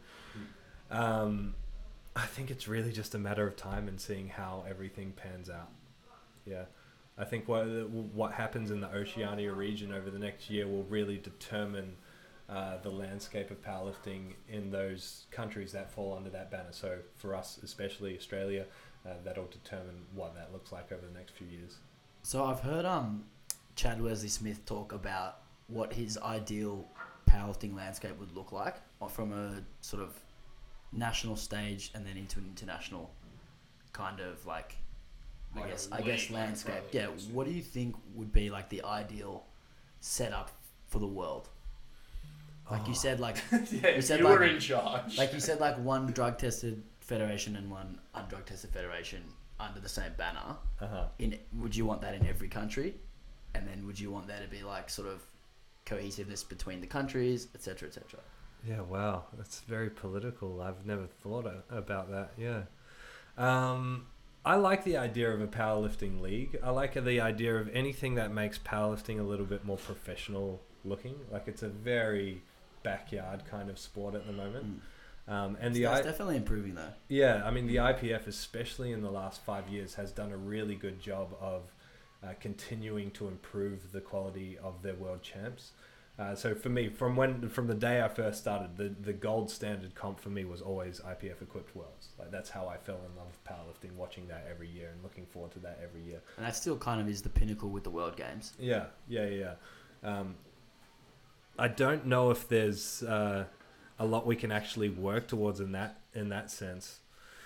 Um, I think it's really just a matter of time and seeing how everything pans out. Yeah. I think what what happens in the Oceania region over the next year will really determine uh, the landscape of powerlifting in those countries that fall under that banner. So for us, especially Australia, uh, that'll determine what that looks like over the next few years. So I've heard um, Chad Wesley Smith talk about what his ideal powerlifting landscape would look like from a sort of national stage and then into an international kind of like, I Like guess a I guess league, landscape. like Yeah. probably. What do you think would be like the ideal setup for the world? Like you said, like yeah, you said you like, were in charge. like you said, like one drug tested federation and one undrug tested federation under the same banner. Uh-huh. In would you want that in every country, and then would you want there to be like sort of cohesiveness between the countries, et cetera, et cetera? Yeah, wow. That's very political. I've never thought a- about that. Yeah. Um, I like the idea of a powerlifting league. I like the idea of anything that makes powerlifting a little bit more professional looking. Like it's a very backyard kind of sport at the moment. Mm. Um, and So the that's I- definitely improving though. yeah, I mean the I P F, especially in the last five years, has done a really good job of uh, continuing to improve the quality of their world champs. Uh, so for me, from when from the day I first started, the, the gold standard comp for me was always I P F equipped worlds. Like that's how I fell in love with powerlifting, watching that every year and looking forward to that every year. And that still kind of is the pinnacle with the World Games. Yeah, yeah, yeah. Um, I don't know if there's uh, a lot we can actually work towards in that in that sense.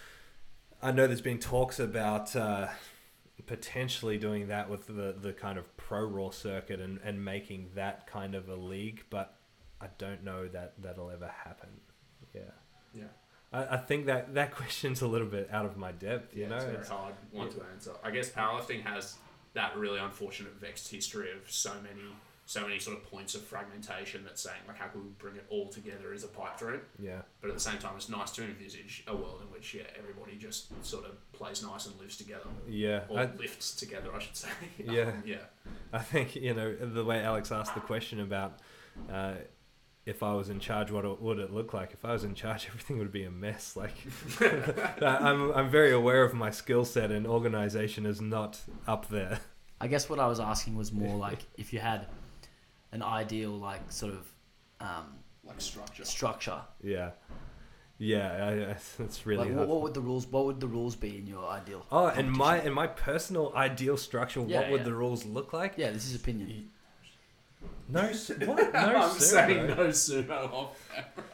I know there's been talks about uh, potentially doing that with the, the kind of pro raw circuit and, and making that kind of a league, but I don't know that that'll ever happen. Yeah. yeah, I, I think that, that question's a little bit out of my depth, you yeah, know? it's a very It's- hard one to answer. I guess powerlifting has that really unfortunate vexed history of so many, so many sort of points of fragmentation that's saying like how can we bring it all together as a pipe dream? yeah. But at the same time, it's nice to envisage a world in which yeah everybody just sort of plays nice and lives together, Yeah. or I, lifts together, I should say. Yeah. Um, yeah. I think, you know, the way Alex asked the question about uh, if I was in charge, what it, would it look like? If I was in charge, everything would be a mess. Like, I'm, I'm very aware of my skill set, and organization is not up there. I guess what I was asking was more like if you had an ideal like sort of um, Like structure. structure. Yeah. Yeah, I, I, it's really Like what, hard. what would the rules? What would the rules be in your ideal? Oh, and my competition? in my personal ideal structure, Yeah, what would yeah. the rules look like? Yeah, this is opinion. No, s- what? No, I'm sumo. saying no sumo off.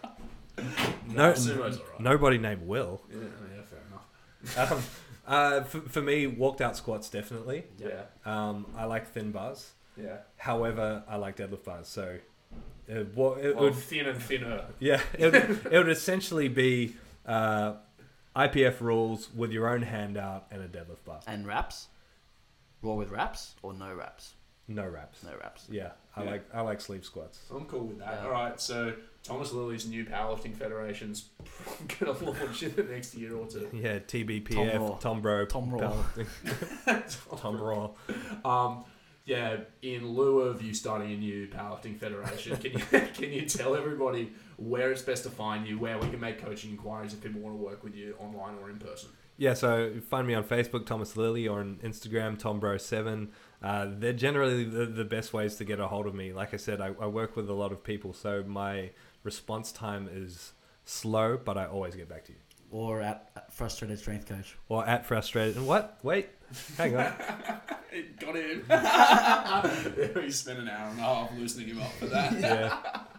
No, sumo's alright. nobody named Will. Yeah, yeah, fair enough. Um, uh, for, for me, walked out squats definitely. Yeah, Um, I like thin bars. yeah. However, I like deadlift bars. So, uh, what it Well, would, thin and thinner. yeah, it would, it would essentially be uh, I P F rules with your own handout and a deadlift bar. And wraps, raw with wraps or no wraps? No wraps. No wraps. Yeah, I Yeah. like I like sleeve squats. I'm cool with that. Yeah. All right, so Thomas Lilly's new powerlifting federation's gonna launch in the next year or two. Yeah, T B P Tom F, Raw. Tom Bro, Tom Raw. powerlifting. Tom Raw. Um, yeah, in lieu of you starting a new powerlifting federation, can you can you tell everybody where it's best to find you, where we can make coaching inquiries if people want to work with you online or in person? Yeah, so find me on Facebook, Thomas Lilly, or on Instagram, Tom Bro seven. Uh, they're generally the, the best ways to get a hold of me. Like I said, I, I work with a lot of people, so my response time is slow, but I always get back to you. Or at, at frustrated strength coach. Or at frustrated. What? Wait, hang on. It got him. We spent an hour and a half loosening him up for that. Yeah.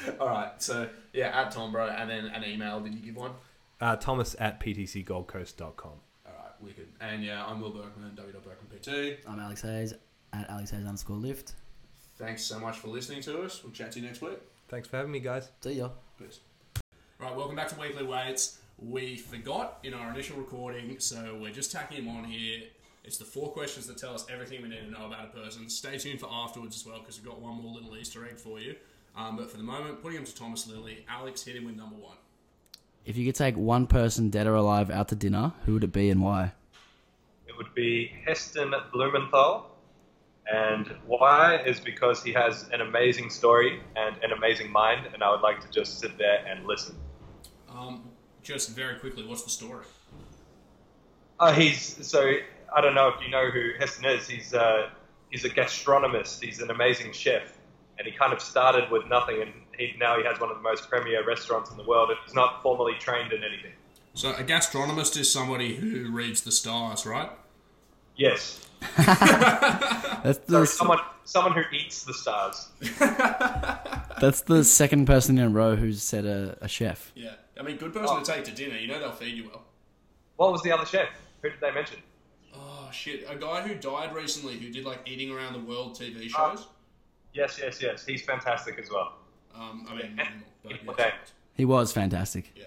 All right. So yeah, at Tom Bro, and then an email. Did you give one? Uh, Thomas at p t c gold coast dot com. All right, wicked. And yeah, I'm Will Berkman, w w berkman p t. I'm Alex Hayes at Alex Hayes underscore lift. Thanks so much for listening to us. We'll chat to you next week. Thanks for having me, guys. See ya. Peace. Right, welcome back to Weekly Weights. We forgot in our initial recording, so we're just tacking them on here. It's the four questions that tell us everything we need to know about a person. Stay tuned for afterwards as well, because we've got one more little Easter egg for you. Um, but for the moment, putting him to Thomas Lilly, Alex, hit him with number one. If you could take one person, dead or alive, out to dinner, who would it be and why? It would be Heston Blumenthal. And why is because he has an amazing story and an amazing mind, and I would like to just sit there and listen. Um, just very quickly, what's the story? Uh, he's so I don't know if you know who Heston is. He's uh, he's a gastronomist. He's an amazing chef, and he kind of started with nothing, and he, now he has one of the most premier restaurants in the world. And he's not formally trained in anything. So a gastronomist is somebody who reads the stars, right? Yes. That's the So someone someone who eats the stars. that's the second person in a row who's said a, a chef. Yeah. I mean, good person to take to dinner. You know they'll feed you well. What was the other chef? Who did they mention? Oh, shit. A guy who died recently who did, like, Eating Around the World T V shows. Uh, yes, yes, yes. He's fantastic as well. Um, I mean, minimal, but Okay. yes. He was fantastic. Yeah.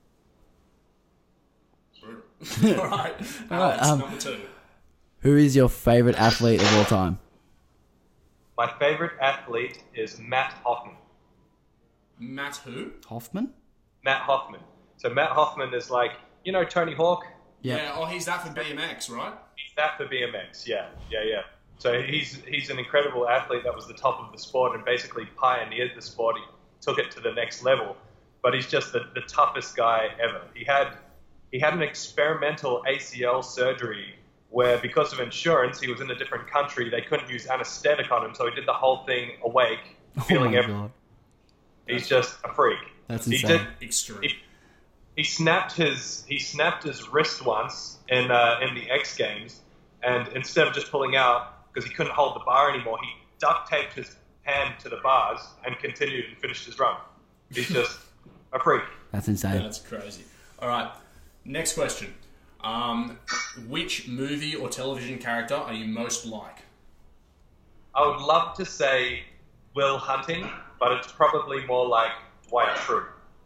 Brutal. All right. All right, Alex, um, number two. Who is your favourite athlete of all time? My favorite athlete is Matt Hoffman. Matt who? Hoffman? Matt Hoffman. So Matt Hoffman is like, you know, Tony Hawk? Yeah. Yeah, oh, he's that for B M X, right? He's that for B M X, yeah, yeah, yeah. So he's he's an incredible athlete that was the top of the sport and basically pioneered the sport. He took it to the next level. But he's just the, the toughest guy ever. He had he had an experimental A C L surgery where because of insurance, he was in a different country. They couldn't use anesthetic on him, so he did the whole thing awake, feeling oh my everything. God. He's just a freak. That's He insane. did- Extreme. He, he snapped his he snapped his wrist once in uh, in the X Games, and instead of just pulling out because he couldn't hold the bar anymore, he duct taped his hand to the bars and continued and finished his run. He's just a freak. That's insane. That's crazy. All right. Next question. Um, which movie or television character are you most like? I would love to say Will Hunting, but it's probably more like Dwight Schrute.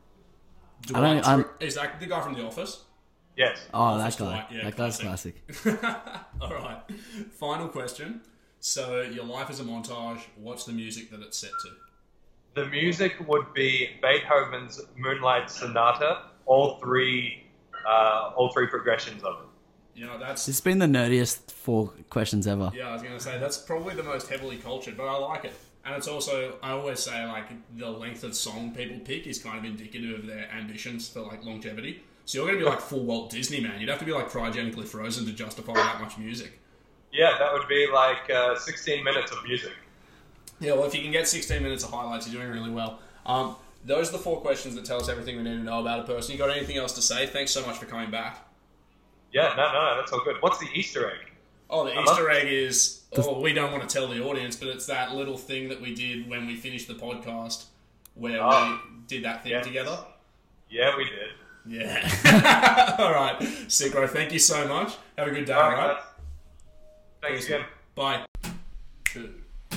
I don't- Dwight I'm- Schrute- Is that the guy from The Office? Yes. Oh, that Office guy. Dwight, yeah, that guy's classic. classic. All right. Final question. So, your life is a montage. What's the music that it's set to? The music would be Beethoven's Moonlight Sonata, all three, uh, all three progressions of it. You know, that's... It's been the nerdiest four questions ever. Yeah, I was going to say, that's probably the most heavily cultured, but I like it. And it's also, I always say, like, the length of song people pick is kind of indicative of their ambitions for, like, longevity. So you're going to be like full Walt Disney, man. You'd have to be like cryogenically frozen to justify that much music. Yeah, that would be like uh, sixteen minutes of music. Yeah, well, if you can get sixteen minutes of highlights, you're doing really well. Um, those are the four questions that tell us everything we need to know about a person. You got anything else to say? Thanks so much for coming back. Yeah, no, no, no, that's all good. What's the Easter egg? Oh, the I Easter love- egg is, oh, we don't want to tell the audience, but it's that little thing that we did when we finished the podcast where Oh. we did that thing Yeah. together. Yeah, we did. Yeah. All right. Sigro, thank you so much. Have a good day, all All right? right, guys. Thanks Awesome. again. Bye. Two,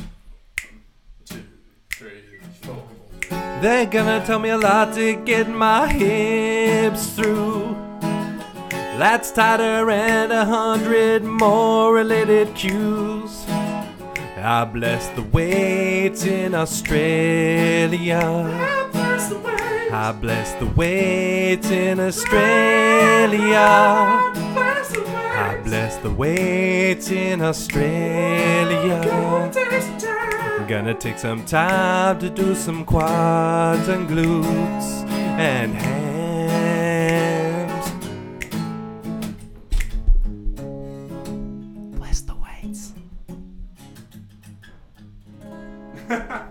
two, three, four. They're gonna tell me a lot to get my hips through. That's tighter and a hundred more related cues. I bless the weights in Australia. I bless the weights. I bless the weights in Australia. I bless the weights in Australia. Gonna take some time to do some quads and glutes and hams. Bless the weights.